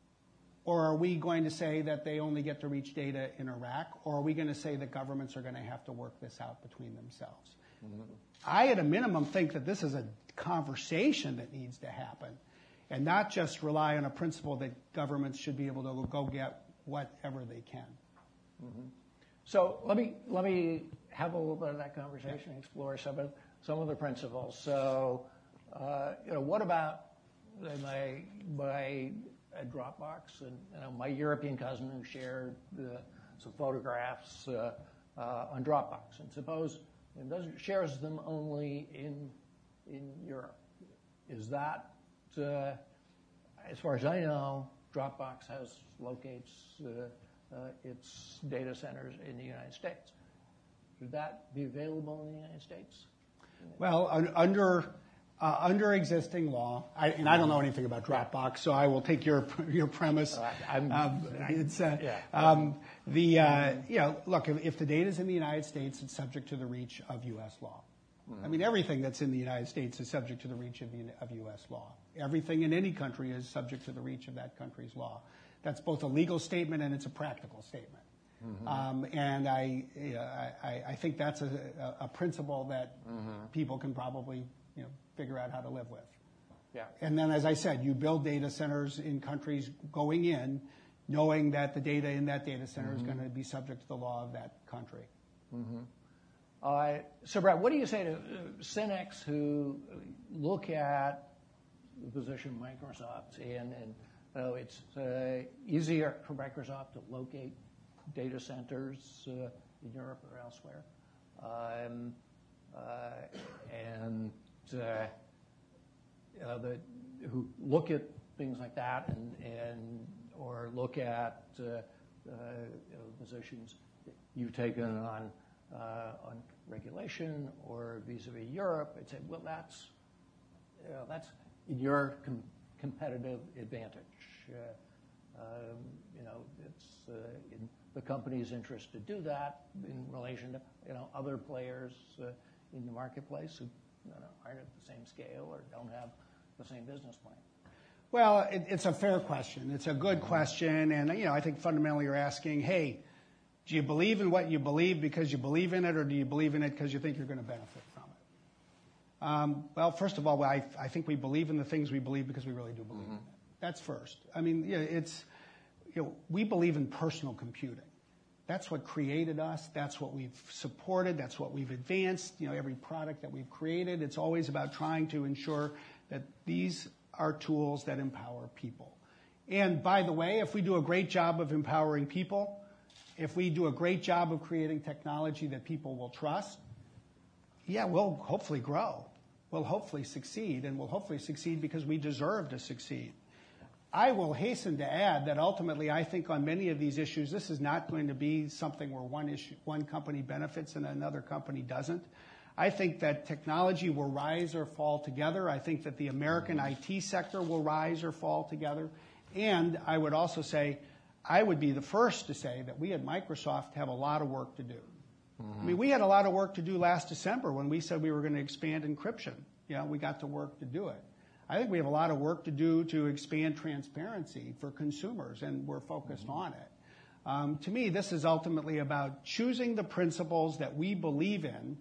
Or are we going to say that they only get to reach data in Iraq? Or are we going to say that governments are going to have to work this out between themselves? Mm-hmm. I, at a minimum, think that this is a conversation that needs to happen and not just rely on a principle that governments should be able to go get whatever they can. Mm-hmm. So let me let me have a little bit of that conversation, yeah. explore some of some of the principles. So, uh, you know, what about my my uh, Dropbox and you know, my European cousin who shared uh, some photographs uh, uh, on Dropbox, and suppose it doesn't shares them only in in Europe. Is that, uh, as far as I know, Dropbox has locates uh, uh, its data centers in the United States. Should that be available in the United States? Well, un- under uh, under existing law, I, and I don't know anything about Dropbox, so I will take your your premise. Uh, I'm, um, it's uh, yeah. um, the uh, you know look if, if the data is in the United States, it's subject to the reach of U S law. Mm-hmm. I mean, everything that's in the United States is subject to the reach of, of U S law. Everything in any country is subject to the reach of that country's law. That's both a legal statement and it's a practical statement. Mm-hmm. Um, and I, I, I think that's a, a principle that mm-hmm. people can probably, you know, figure out how to live with. Yeah. And then, as I said, you build data centers in countries going in, knowing that the data in that data center mm-hmm. is going to be subject to the law of that country. Mm-hmm. Uh, so, Brad, what do you say to uh, cynics who look at the position Microsoft's in, and you know, it's uh, easier for Microsoft to locate data centers uh, in Europe or elsewhere, um, uh, and uh, uh, the, who look at things like that, and, and or look at uh, uh, you know, positions that you've taken on. Uh, on regulation or vis-a-vis Europe, I'd say, well, that's you know, that's your com- competitive advantage. Uh, um, you know, it's uh, in the company's interest to do that in relation to you know other players uh, in the marketplace who you know, aren't at the same scale or don't have the same business plan. Well, it, it's a fair question. It's a good question, and you know, I think fundamentally you're asking, hey. Do you believe in what you believe because you believe in it, or do you believe in it because you think you're going to benefit from it? Um, well, first of all, I, I think we believe in the things we believe because we really do believe mm-hmm. in it. That's first. I mean, you know, it's you know, we believe in personal computing. That's what created us. That's what we've supported. That's what we've advanced. You know, every product that we've created, it's always about trying to ensure that these are tools that empower people. And by the way, if we do a great job of empowering people, if we do a great job of creating technology that people will trust, yeah, we'll hopefully grow. We'll hopefully succeed, and we'll hopefully succeed because we deserve to succeed. I will hasten to add that ultimately I think on many of these issues, this is not going to be something where one issue, one company benefits and another company doesn't. I think that technology will rise or fall together. I think that the American I T sector will rise or fall together. And I would also say, I would be the first to say that we at Microsoft have a lot of work to do. Mm-hmm. I mean, we had a lot of work to do last December when we said we were going to expand encryption. You know, we got to work to do it. I think we have a lot of work to do to expand transparency for consumers, and we're focused mm-hmm. on it. Um, to me, this is ultimately about choosing the principles that we believe in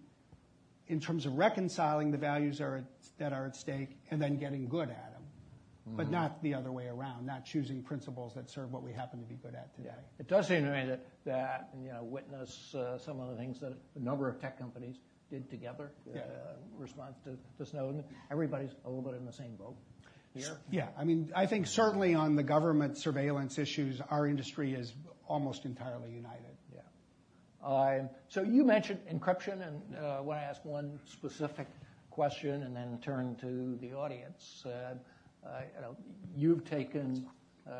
in terms of reconciling the values that are at, that are at stake and then getting good at them. But not the other way around, not choosing principles that serve what we happen to be good at today. Yeah. It does seem to me that, that you know, witness uh, some of the things that a number of tech companies did together uh, yeah. in response to, to Snowden. Everybody's a little bit in the same boat here. Yeah, I mean, I think certainly on the government surveillance issues, our industry is almost entirely united. Yeah. Um, so you mentioned encryption, and uh, when I ask one specific question and then turn to the audience, uh, Uh, you know, you've taken uh,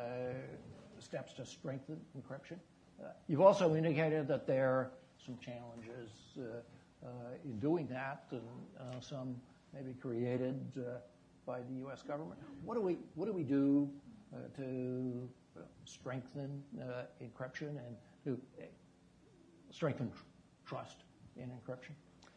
steps to strengthen encryption. Uh, you've also indicated that there are some challenges uh, uh, in doing that, and uh, some maybe created uh, by the U S government. What do we what do we do uh, to strengthen uh, encryption and to uh, strengthen tr- trust in encryption?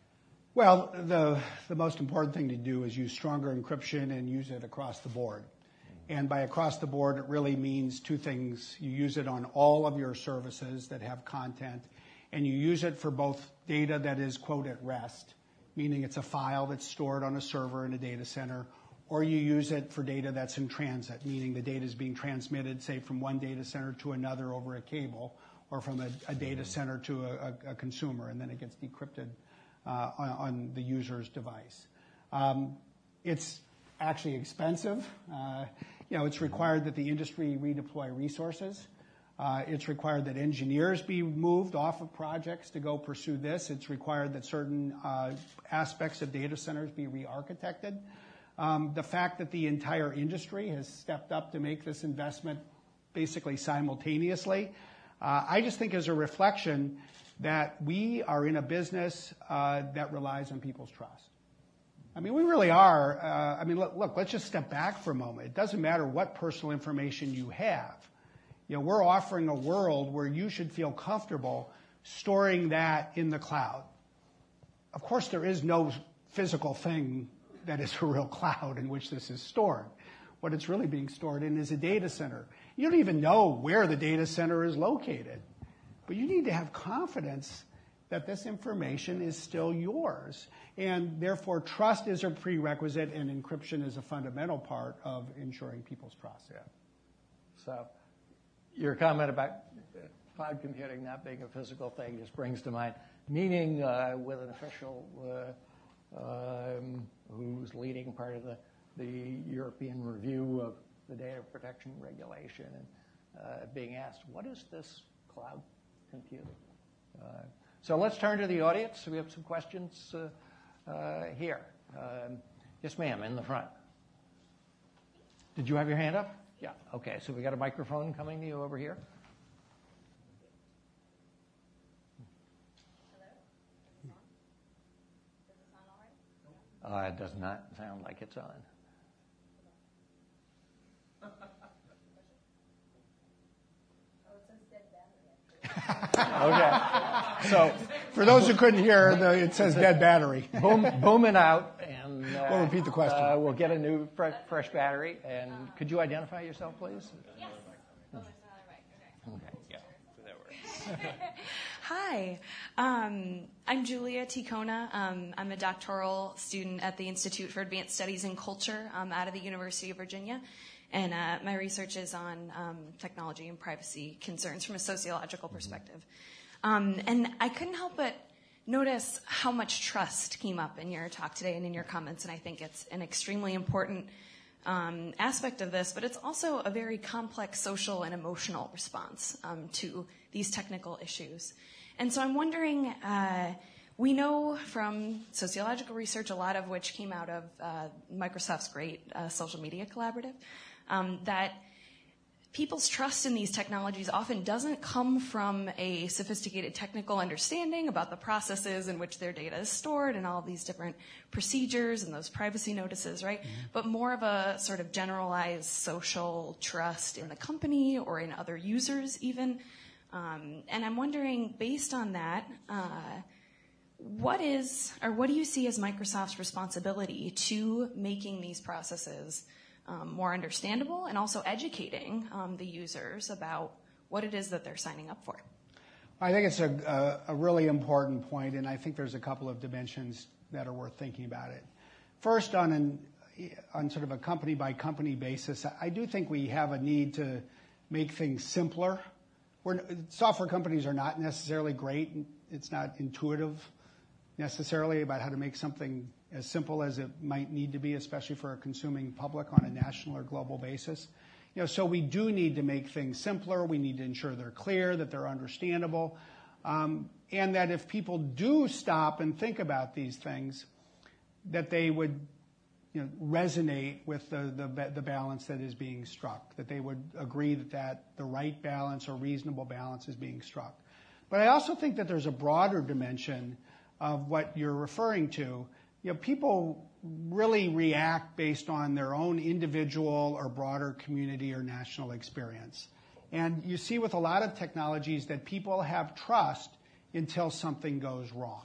Well, the, the most important thing to do is use stronger encryption and use it across the board. And by across the board, it really means two things. You use it on all of your services that have content, and you use it for both data that is, quote, at rest, meaning it's a file that's stored on a server in a data center, or you use it for data that's in transit, meaning the data is being transmitted, say, from one data center to another over a cable, or from a, a data center to a, a, a consumer, and then it gets decrypted Uh, on, on the user's device. Um, it's actually expensive. Uh, you know, it's required that the industry redeploy resources. Uh, it's required that engineers be moved off of projects to go pursue this. It's required that certain uh, aspects of data centers be re-architected. Um, the fact that the entire industry has stepped up to make this investment basically simultaneously, uh, I just think is a reflection that we are in a business uh, that relies on people's trust. I mean, we really are. Uh, I mean, look, look, let's just step back for a moment. It doesn't matter what personal information you have. You know, we're offering a world where you should feel comfortable storing that in the cloud. Of course, there is no physical thing that is a real cloud in which this is stored. What it's really being stored in is a data center. You don't even know where the data center is located, but you need to have confidence that this information is still yours. And therefore, trust is a prerequisite, and encryption is a fundamental part of ensuring people's trust. Yeah. So your comment about cloud computing not being a physical thing just brings to mind meeting uh, with an official uh, um, who's leading part of the, the European review of the data protection regulation, and uh, being asked, what is this cloud computing? Uh, so let's turn to the audience. We have some questions uh, uh, here. Um, yes, ma'am, in the front. Did you have your hand up? Yeah. Okay, so we got a microphone coming to you over here. Uh, it does not sound like it's on. Okay. So for those who couldn't hear, the, it says dead battery. boom, boom it out, and uh, we'll repeat the question. Uh, we'll get a new fresh, fresh battery. And could you identify yourself, please? Yes. Oh, there's another mic. Okay. Okay. Yeah. So that works. Hi, um, I'm Julia Ticona. Um, I'm a doctoral student at the Institute for Advanced Studies in Culture um, out of the University of Virginia. And uh, my research is on um, technology and privacy concerns from a sociological perspective. Um, and I couldn't help but notice how much trust came up in your talk today and in your comments. And I think it's an extremely important um, aspect of this, but it's also a very complex social and emotional response um, to these technical issues. And so I'm wondering, uh, we know from sociological research, a lot of which came out of uh, Microsoft's great uh, social media collaborative, um, that people's trust in these technologies often doesn't come from a sophisticated technical understanding about the processes in which their data is stored and all of these different procedures and those privacy notices, right? Mm-hmm. But more of a sort of generalized social trust in the company or in other users even. Um, and I'm wondering, based on that, uh, what is, or what do you see as Microsoft's responsibility to making these processes um, more understandable and also educating um, the users about what it is that they're signing up for? I think it's a, a, a really important point, and I think there's a couple of dimensions that are worth thinking about it. First, on an, on sort of a company-by-company basis, I do think we have a need to make things simpler. We're, software companies are not necessarily great. It's not intuitive necessarily about how to make something as simple as it might need to be, especially for a consuming public on a national or global basis. You know, so we do need to make things simpler. We need to ensure they're clear, that they're understandable, um, and that if people do stop and think about these things, that they would, you know, resonate with the, the the balance that is being struck, that they would agree that, that the right balance or reasonable balance is being struck. But I also think that there's a broader dimension of what you're referring to. You know, people really react based on their own individual or broader community or national experience. And you see with a lot of technologies that people have trust until something goes wrong.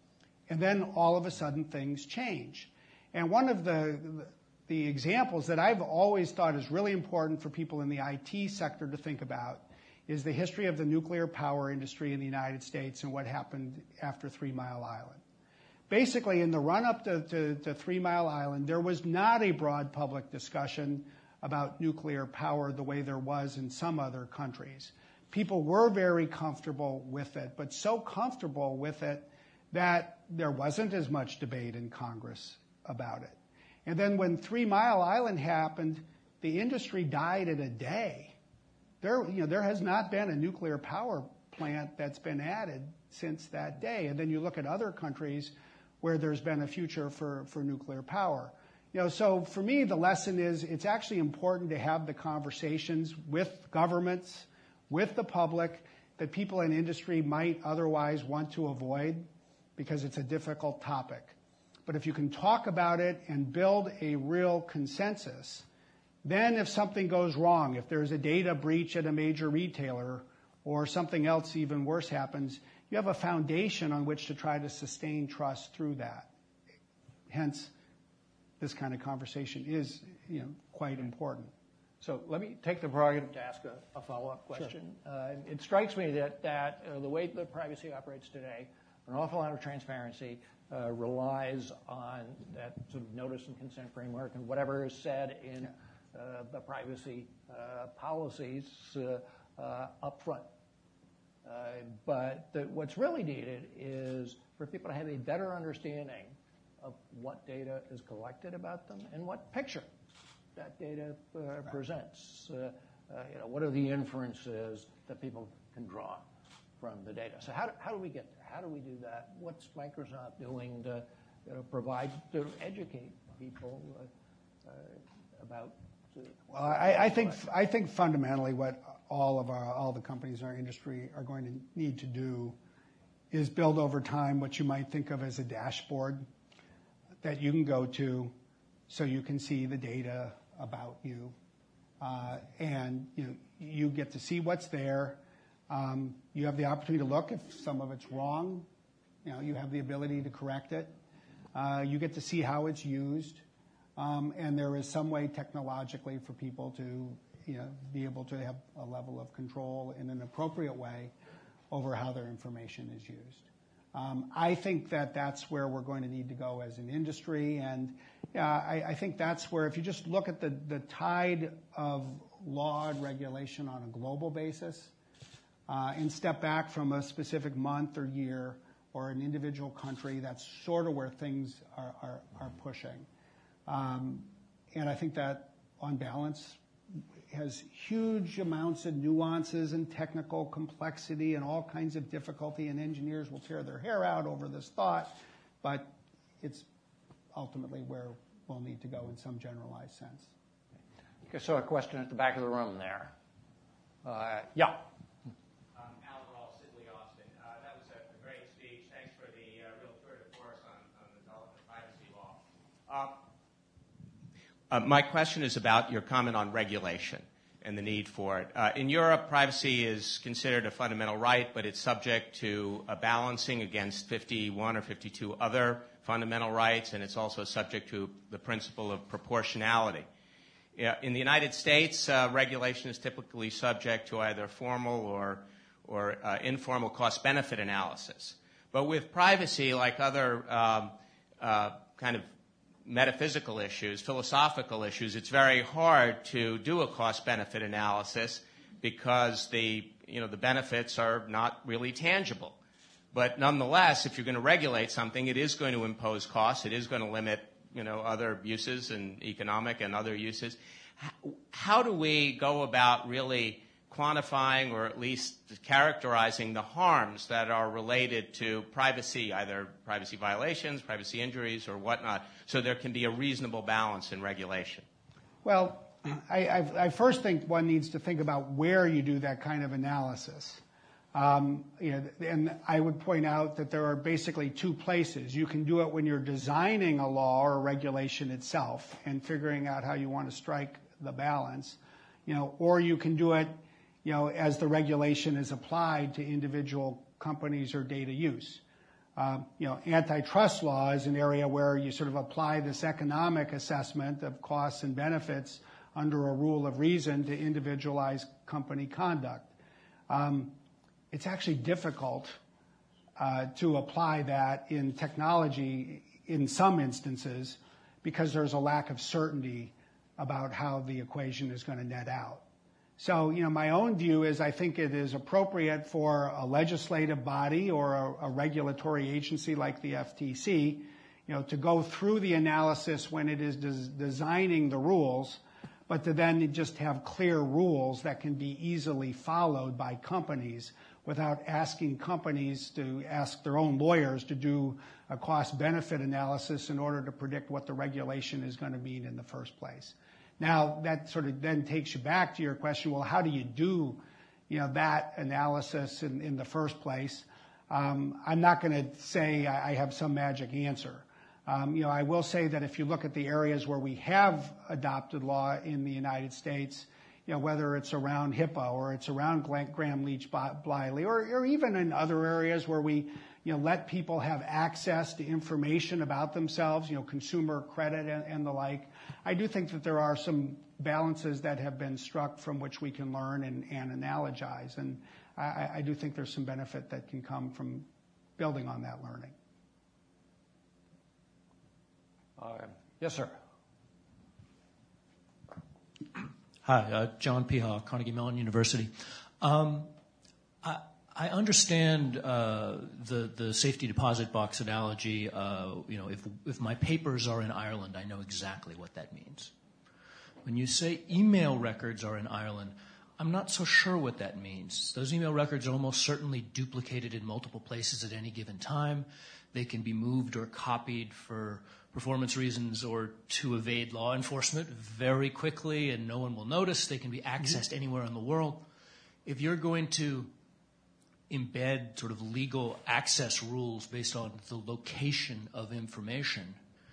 And then all of a sudden things change. And one of the, the examples that I've always thought is really important for people in the I T sector to think about is the history of the nuclear power industry in the United States and what happened after Three Mile Island. Basically, in the run-up to, to, to Three Mile Island, there was not a broad public discussion about nuclear power the way there was in some other countries. People were very comfortable with it, but so comfortable with it that there wasn't as much debate in Congress about it. And then when Three Mile Island happened, the industry died in a day. There, you know, there has not been a nuclear power plant that's been added since that day. And then you look at other countries where there's been a future for, for nuclear power. You know, so for me, the lesson is it's actually important to have the conversations with governments, with the public, that people in industry might otherwise want to avoid because it's a difficult topic. But if you can talk about it and build a real consensus, then if something goes wrong, if there's a data breach at a major retailer or something else even worse happens, you have a foundation on which to try to sustain trust through that. hence, this kind of conversation is, you know, quite important. So let me take the prerogative to ask a, a follow-up question. Sure. Uh, it strikes me that, that uh, the way that privacy operates today, an awful lot of transparency uh, relies on that sort of notice and consent framework and whatever is said in uh, the privacy uh, policies uh, uh, up front. Uh, but the, what's really needed is for people to have a better understanding of what data is collected about them and what picture that data uh, right. presents. Uh, uh, you know, what are the inferences that people can draw from the data? So how do, how do we get there? How do we do that? What's Microsoft doing to you know, provide, to educate people uh, uh, about? Uh, well, I, I think I think fundamentally what all of our all the companies in our industry are going to need to do is build over time what you might think of as a dashboard that you can go to, so you can see the data about you, uh, and you know, you get to see what's there. Um, you have the opportunity to look if some of it's wrong. You know, you have the ability to correct it. Uh, you get to see how it's used, um, and there is some way technologically for people to, you know, be able to have a level of control in an appropriate way over how their information is used. Um, I think that that's where we're going to need to go as an industry, and uh, I, I think that's where, if you just look at the, the tide of law and regulation on a global basis, uh, and step back from a specific month or year or an individual country, that's sort of where things are, are, are pushing. Um, and I think that, on balance, has huge amounts of nuances and technical complexity and all kinds of difficulty, and engineers will tear their hair out over this thought, but it's ultimately where we'll need to go in some generalized sense. Okay, so a question at the back of the room there. Uh, yeah. Um, Alan Rawls, Sidley Austin. Uh, that was a, a great speech. Thanks for the uh, real tour de force on, on the development of privacy law. Uh, Uh, my question is about your comment on regulation and the need for it. Uh, in Europe, privacy is considered a fundamental right, but it's subject to a balancing against fifty-one or fifty-two other fundamental rights, and it's also subject to the principle of proportionality. Uh, in the United States, uh, regulation is typically subject to either formal or, or uh, informal cost-benefit analysis. But with privacy, like other um, uh, kind of metaphysical issues, philosophical issues, it's very hard to do a cost-benefit analysis because the, you know, the benefits are not really tangible. But nonetheless, if you're going to regulate something, it is going to impose costs. It is going to limit, you know, other uses and economic and other uses. How, how do we go about really quantifying or at least characterizing the harms that are related to privacy, either privacy violations, privacy injuries, or whatnot, so there can be a reasonable balance in regulation? Well, I, I, I first think one needs to think about where you do that kind of analysis. Um, you know, and I would point out that there are basically two places. You can do it when you're designing a law or a regulation itself and figuring out how you want to strike the balance, you know, or you can do it, you know, as the regulation is applied to individual companies or data use. Uh, you know, antitrust law is an area where you sort of apply this economic assessment of costs and benefits under a rule of reason to individualized company conduct. Um, it's actually difficult uh, to apply that in technology in some instances because there's a lack of certainty about how the equation is going to net out. So, you know, my own view is I think it is appropriate for a legislative body or a, a regulatory agency like the F T C, you know, to go through the analysis when it is des- designing the rules, but to then just have clear rules that can be easily followed by companies without asking companies to ask their own lawyers to do a cost-benefit analysis in order to predict what the regulation is going to mean in the first place. Now, that sort of then takes you back to your question, well, how do you do, you know, that analysis in, in the first place? Um, I'm not going to say I, I have some magic answer. Um, you know, I will say that if you look at the areas where we have adopted law in the United States, you know, whether it's around HIPAA or it's around Gramm-Leach-Bliley or, or even in other areas where we, you you know, let people have access to information about themselves, you know, consumer credit and, and the like. I do think that there are some balances that have been struck from which we can learn and, and analogize. And I, I do think there's some benefit that can come from building on that learning. Uh, yes, sir. Hi, uh, John Piha, Carnegie Mellon University. Um, I, I understand uh, the the safety deposit box analogy. Uh, you know, if if my papers are in Ireland, I know exactly what that means. When you say email records are in Ireland, I'm not so sure what that means. Those email records are almost certainly duplicated in multiple places at any given time. They can be moved or copied for performance reasons or to evade law enforcement very quickly, and no one will notice. They can be accessed anywhere in the world. If you're going to embed sort of legal access rules based on the location of information,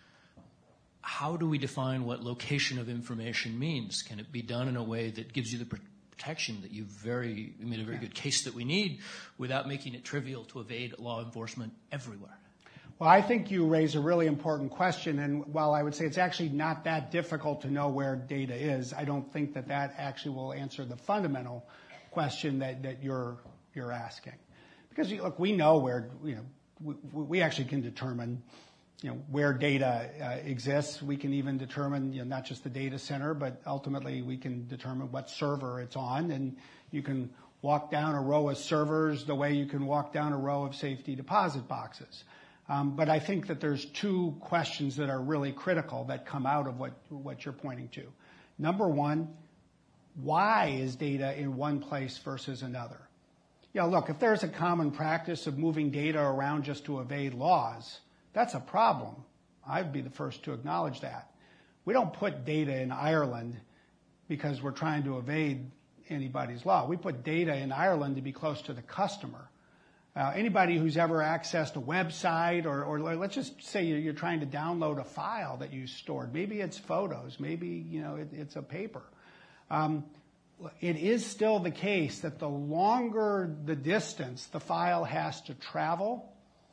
how do we define what location of information means? Can it be done in a way that gives you the protection that you very you made a very good case that we need without making it trivial to evade law enforcement everywhere? Well, I think you raise a really important question, and while I would say it's actually not that difficult to know where data is, I don't think that that actually will answer the fundamental question that, that you're you're asking. Because look, we know where you know we, we actually can determine you know where data uh, exists. We can even determine you know not just the data center, but ultimately we can determine what server it's on, and you can walk down a row of servers the way you can walk down a row of safety deposit boxes. Um, but I think that there's two questions that are really critical that come out of what, what you're pointing to. Number one, why is data in one place versus another? You know, look, if there's a common practice of moving data around just to evade laws, that's a problem. I'd be the first to acknowledge that. We don't put data in Ireland because we're trying to evade anybody's law. We put data in Ireland to be close to the customer. Uh, anybody who's ever accessed a website, or, or let's just say you're, you're trying to download a file that you stored. Maybe it's photos. Maybe you know it, it's a paper. Um, it is still the case that the longer the distance the file has to travel,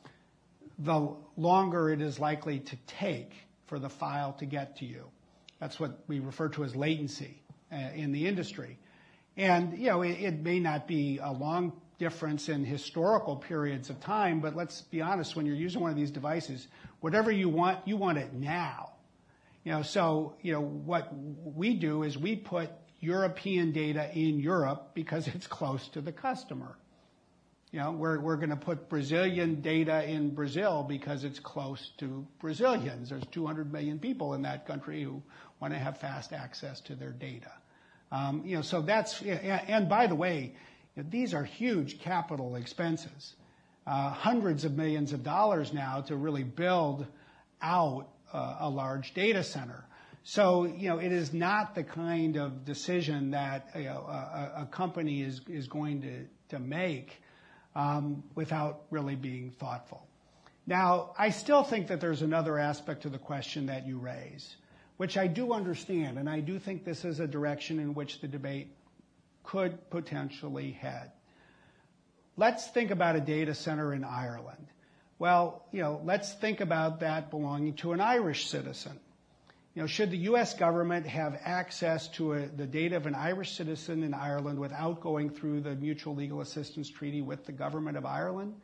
the longer it is likely to take for the file to get to you. That's what we refer to as latency uh, in the industry. And you know it, it may not be a long difference in historical periods of time, but let's be honest, when you're using one of these devices, whatever you want, you want it now. You know, so, you know, what we do is we put European data in Europe because it's close to the customer. You know, we're, we're going to put Brazilian data in Brazil because it's close to Brazilians. There's two hundred million people in that country who want to have fast access to their data. Um, you know, so that's, and by the way, these are huge capital expenses, uh, hundreds of millions of dollars now to really build out uh, a large data center. So, you know, it is not the kind of decision that you know, a, a company is, is going to, to make um, without really being thoughtful. Now, I still think that there's another aspect to the question that you raise, which I do understand, and I do think this is a direction in which the debate could potentially head. Let's think about a data center in Ireland. Well, you know, let's think about that belonging to an Irish citizen. You know, should the U S government have access to a, the data of an Irish citizen in Ireland without going through the Mutual Legal Assistance Treaty with the government of Ireland?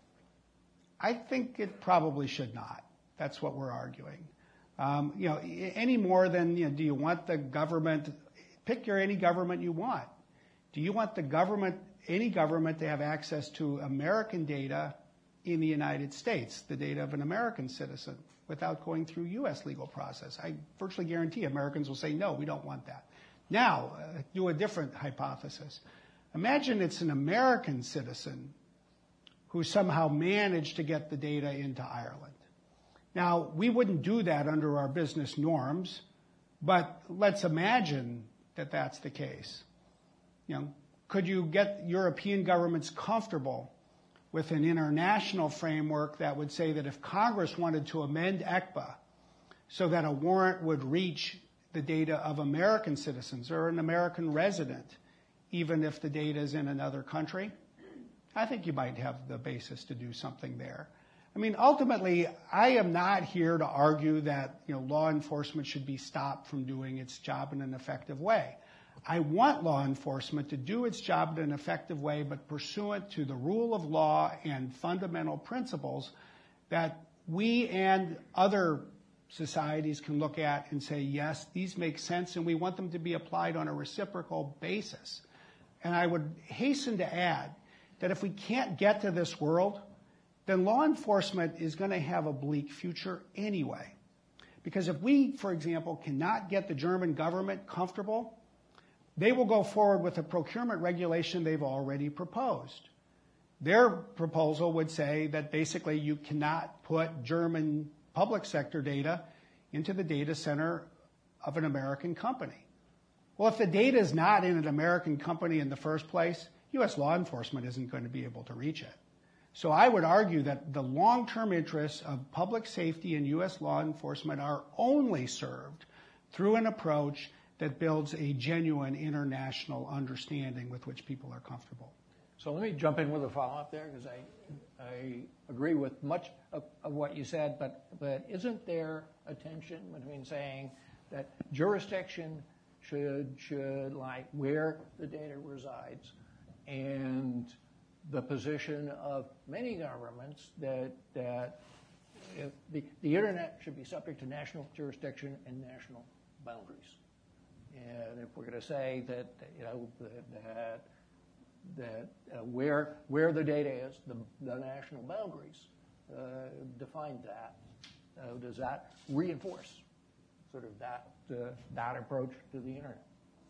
I think it probably should not. That's what we're arguing. Um, you know, any more than, you know, do you want the government, pick your any government you want. Do you want the government, any government, to have access to American data in the United States, the data of an American citizen, without going through U S legal process? I virtually guarantee Americans will say, no, we don't want that. Now, uh, do a different hypothesis. Imagine it's an American citizen who somehow managed to get the data into Ireland. Now, we wouldn't do that under our business norms, but let's imagine that that's the case. You know, could you get European governments comfortable with an international framework that would say that if Congress wanted to amend E C B A so that a warrant would reach the data of American citizens or an American resident, even if the data is in another country, I think you might have the basis to do something there. I mean, ultimately, I am not here to argue that, you know, law enforcement should be stopped from doing its job in an effective way. I want law enforcement to do its job in an effective way, but pursuant to the rule of law and fundamental principles that we and other societies can look at and say, yes, these make sense, and we want them to be applied on a reciprocal basis. And I would hasten to add that if we can't get to this world, then law enforcement is going to have a bleak future anyway. Because if we, for example, cannot get the German government comfortable, they will go forward with a procurement regulation they've already proposed. Their proposal would say that basically you cannot put German public sector data into the data center of an American company. Well, if the data is not in an American company in the first place, U S law enforcement isn't going to be able to reach it. So I would argue that the long-term interests of public safety and U S law enforcement are only served through an approach that builds a genuine international understanding with which people are comfortable. So let me jump in with a follow-up there, because I, I agree with much of, of what you said, but, but isn't there a tension between saying that jurisdiction should, should lie where the data resides, and the position of many governments that, that if the, the internet should be subject to national jurisdiction and national boundaries? And if we're going to say that, you know, that that uh, where where the data is, the, the national boundaries uh, define that, uh, does that reinforce sort of that uh, that approach to the internet?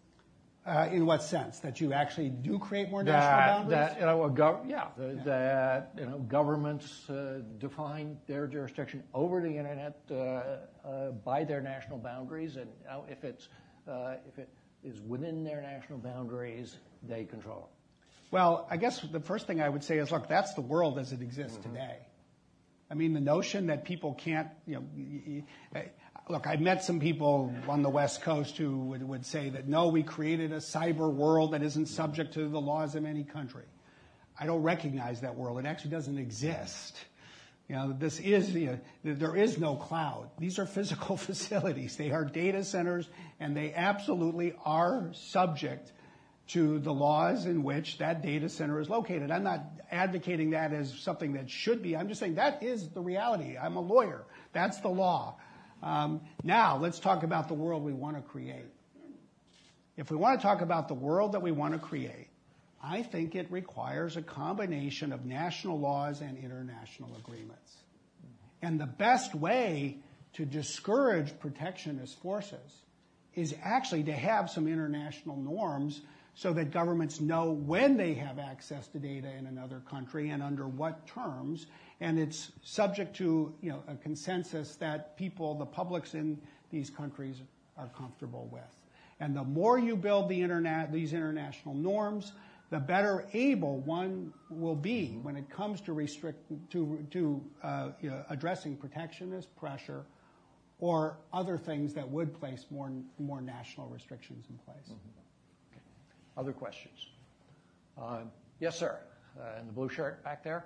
Uh, in what sense? That you actually do create more that, national boundaries? That, you know, a gov- yeah, the, yeah, that you know, governments uh, define their jurisdiction over the internet uh, uh, by their national boundaries, and you know, if it's uh, if it is within their national boundaries, they control it. Well, I guess the first thing I would say is, look, that's the world as it exists mm-hmm. today. I mean, the notion that people can't, you know, look, I met some people on the West Coast who would, would say that, no, we created a cyber world that isn't subject to the laws of any country. I don't recognize that world. It actually doesn't exist. You know, this is, you know, there is no cloud. These are physical facilities. They are data centers, and they absolutely are subject to the laws in which that data center is located. I'm not advocating that as something that should be. I'm just saying that is the reality. I'm a lawyer. That's the law. Um, now, let's talk about the world we want to create. If we want to talk about the world that we want to create, I think it requires a combination of national laws and international agreements. And the best way to discourage protectionist forces is actually to have some international norms so that governments know when they have access to data in another country and under what terms, and it's subject to, you know, a consensus that people, the publics in these countries, are comfortable with. And the more you build the internet, these international norms, the better able one will be when it comes to restrict to to uh, you know, addressing protectionist pressure or other things that would place more more national restrictions in place. Mm-hmm. Other questions? Uh, yes, sir. Uh, in the blue shirt back there.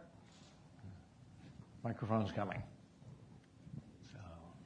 Microphone's coming. So,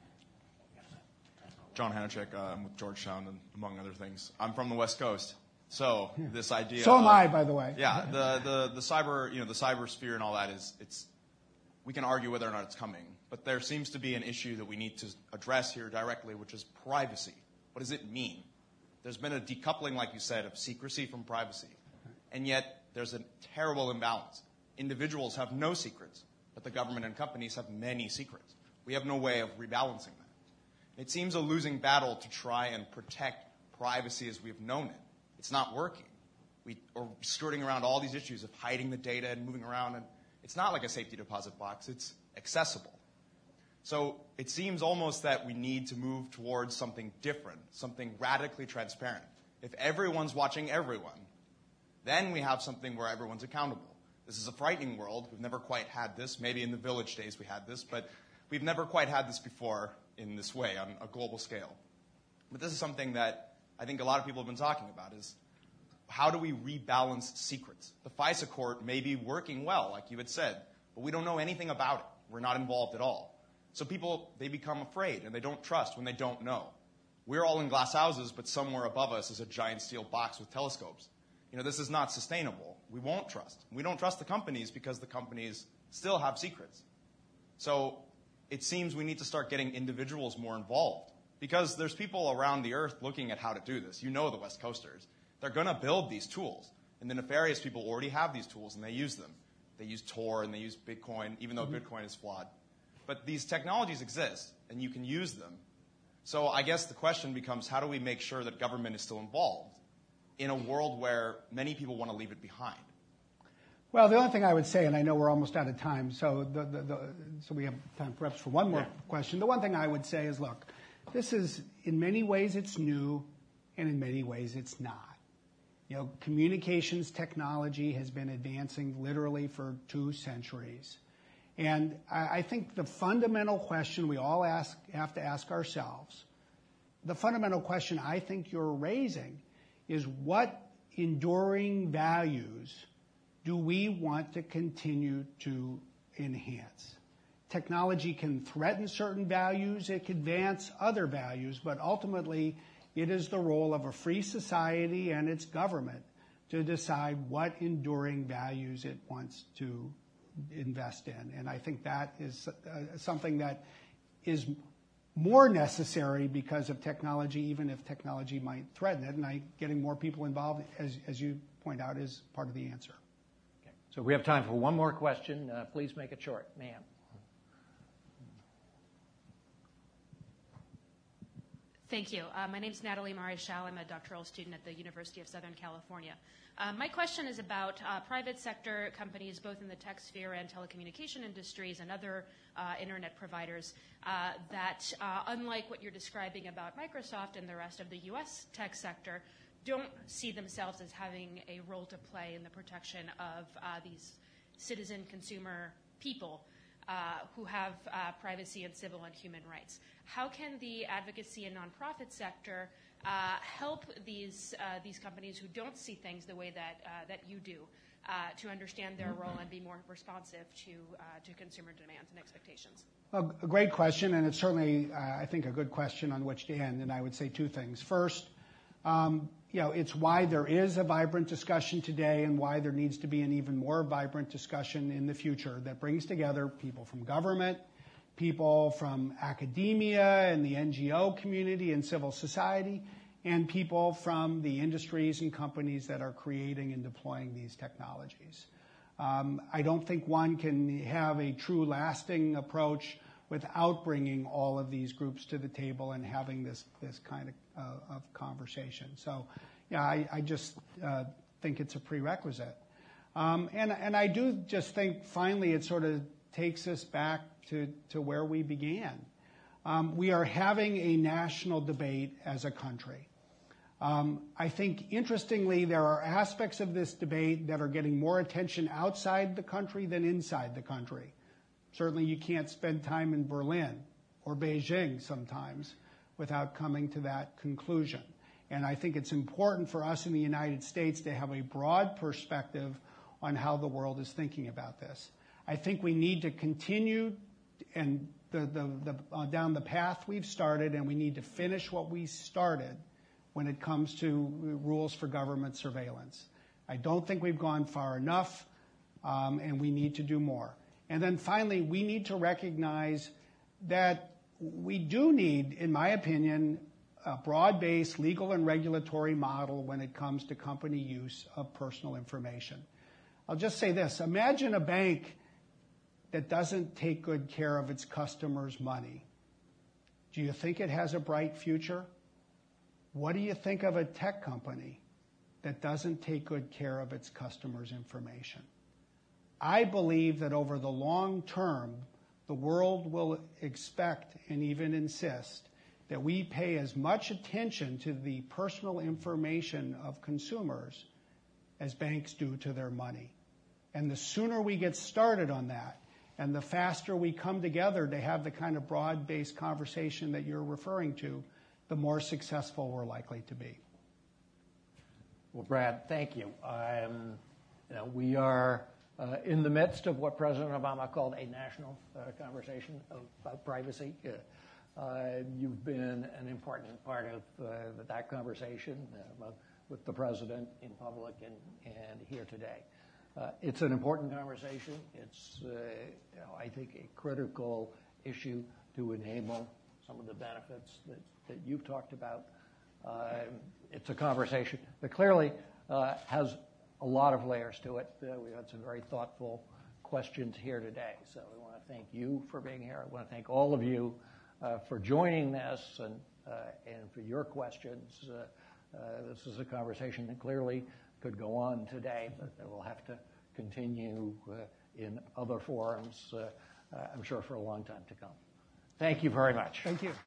John Hanachek, uh, I'm with Georgetown, and among other things. I'm from the West Coast, so yeah. this idea. So am of, I, by the way. Yeah, the, the the cyber, you know, the cyber sphere and all that is it's. We can argue whether or not it's coming, but there seems to be an issue that we need to address here directly, which is privacy. What does it mean? There's been a decoupling, like you said, of secrecy from privacy. And yet there's a terrible imbalance. Individuals have no secrets, but the government and companies have many secrets. We have no way of rebalancing that. It seems a losing battle to try and protect privacy as we've known it. It's not working. We are skirting around all these issues of hiding the data and moving around. And it's not like a safety deposit box. It's accessible. So it seems almost that we need to move towards something different, something radically transparent. If everyone's watching everyone, then we have something where everyone's accountable. This is a frightening world. We've never quite had this. Maybe in the village days we had this, but we've never quite had this before in this way on a global scale. But this is something that I think a lot of people have been talking about is, how do we rebalance secrets? The FISA court may be working well, like you had said, but we don't know anything about it. We're not involved at all. So people, they become afraid, and they don't trust when they don't know. We're all in glass houses, but somewhere above us is a giant steel box with telescopes. You know, this is not sustainable. We won't trust. We don't trust the companies because the companies still have secrets. So it seems we need to start getting individuals more involved because there's people around the earth looking at how to do this. You know the West Coasters. They're going to build these tools. And the nefarious people already have these tools, and they use them. They use Tor, and they use Bitcoin, even though mm-hmm. Bitcoin is flawed. But these technologies exist, and you can use them. So I guess the question becomes, how do we make sure that government is still involved in a world where many people want to leave it behind? Well, the only thing I would say, and I know we're almost out of time, so the, the, the, so we have time perhaps for one more yeah. question. The one thing I would say is, look, this is, in many ways it's new, and in many ways it's not. You know, communications technology has been advancing literally for two centuries. And I, I think the fundamental question we all ask, have to ask ourselves, the fundamental question I think you're raising is what enduring values do we want to continue to enhance? Technology can threaten certain values, it can advance other values, but ultimately it is the role of a free society and its government to decide what enduring values it wants to invest in. And I think that is uh, something that is more necessary because of technology, even if technology might threaten it. And I, getting more people involved, as, as you point out, is part of the answer. Okay. So we have time for one more question. Uh, please make it short. Ma'am. Thank you. Uh, my name is Natalie Marichal. I'm a doctoral student at the University of Southern California. Uh, my question is about uh, private sector companies, both in the tech sphere and telecommunication industries and other uh, internet providers, uh, that, uh, unlike what you're describing about Microsoft and the rest of the U S tech sector, don't see themselves as having a role to play in the protection of uh, these citizen consumer people Uh, who have uh, privacy and civil and human rights. How can the advocacy and nonprofit sector uh, help these uh, these companies who don't see things the way that uh, that you do uh, to understand their role and be more responsive to uh, to consumer demands and expectations? Well, a great question, and it's certainly, uh, I think, a good question on which to end. And I would say two things. First, um, you know, it's why there is a vibrant discussion today and why there needs to be an even more vibrant discussion in the future that brings together people from government, people from academia and the N G O community and civil society, and people from the industries and companies that are creating and deploying these technologies. Um, I don't think one can have a true lasting approach without bringing all of these groups to the table and having this this kind of, uh, of conversation. So, yeah, I, I just uh, think it's a prerequisite. Um, and, and I do just think, finally, it sort of takes us back to, to where we began. Um, we are having a national debate as a country. Um, I think, interestingly, there are aspects of this debate that are getting more attention outside the country than inside the country. Certainly you can't spend time in Berlin or Beijing sometimes without coming to that conclusion. And I think it's important for us in the United States to have a broad perspective on how the world is thinking about this. I think we need to continue and the, the, the, uh, down the path we've started, and we need to finish what we started when it comes to rules for government surveillance. I don't think we've gone far enough, um, and we need to do more. And then finally, we need to recognize that we do need, in my opinion, a broad-based legal and regulatory model when it comes to company use of personal information. I'll just say this. Imagine a bank that doesn't take good care of its customers' money. Do you think it has a bright future? What do you think of a tech company that doesn't take good care of its customers' information? I believe that over the long term, the world will expect and even insist that we pay as much attention to the personal information of consumers as banks do to their money. And the sooner we get started on that, and the faster we come together to have the kind of broad-based conversation that you're referring to, the more successful we're likely to be. Well, Brad, thank you. Um, you know, we are uh, in the midst of what President Obama called a national uh, conversation about privacy. Uh, uh, you've been an important part of uh, that conversation uh, with the president in public and, and here today. Uh, it's an important conversation. It's, uh, you know, I think, a critical issue to enable some of the benefits that, that you've talked about. Uh, it's a conversation that clearly uh, has a lot of layers to it. Uh, we've had some very thoughtful questions here today. So we want to thank you for being here. I want to thank all of you uh, for joining this and, uh, and for your questions. Uh, uh, this is a conversation that clearly could go on today, but that will have to continue uh, in other forums, uh, uh, I'm sure, for a long time to come. Thank you very much. Thank you.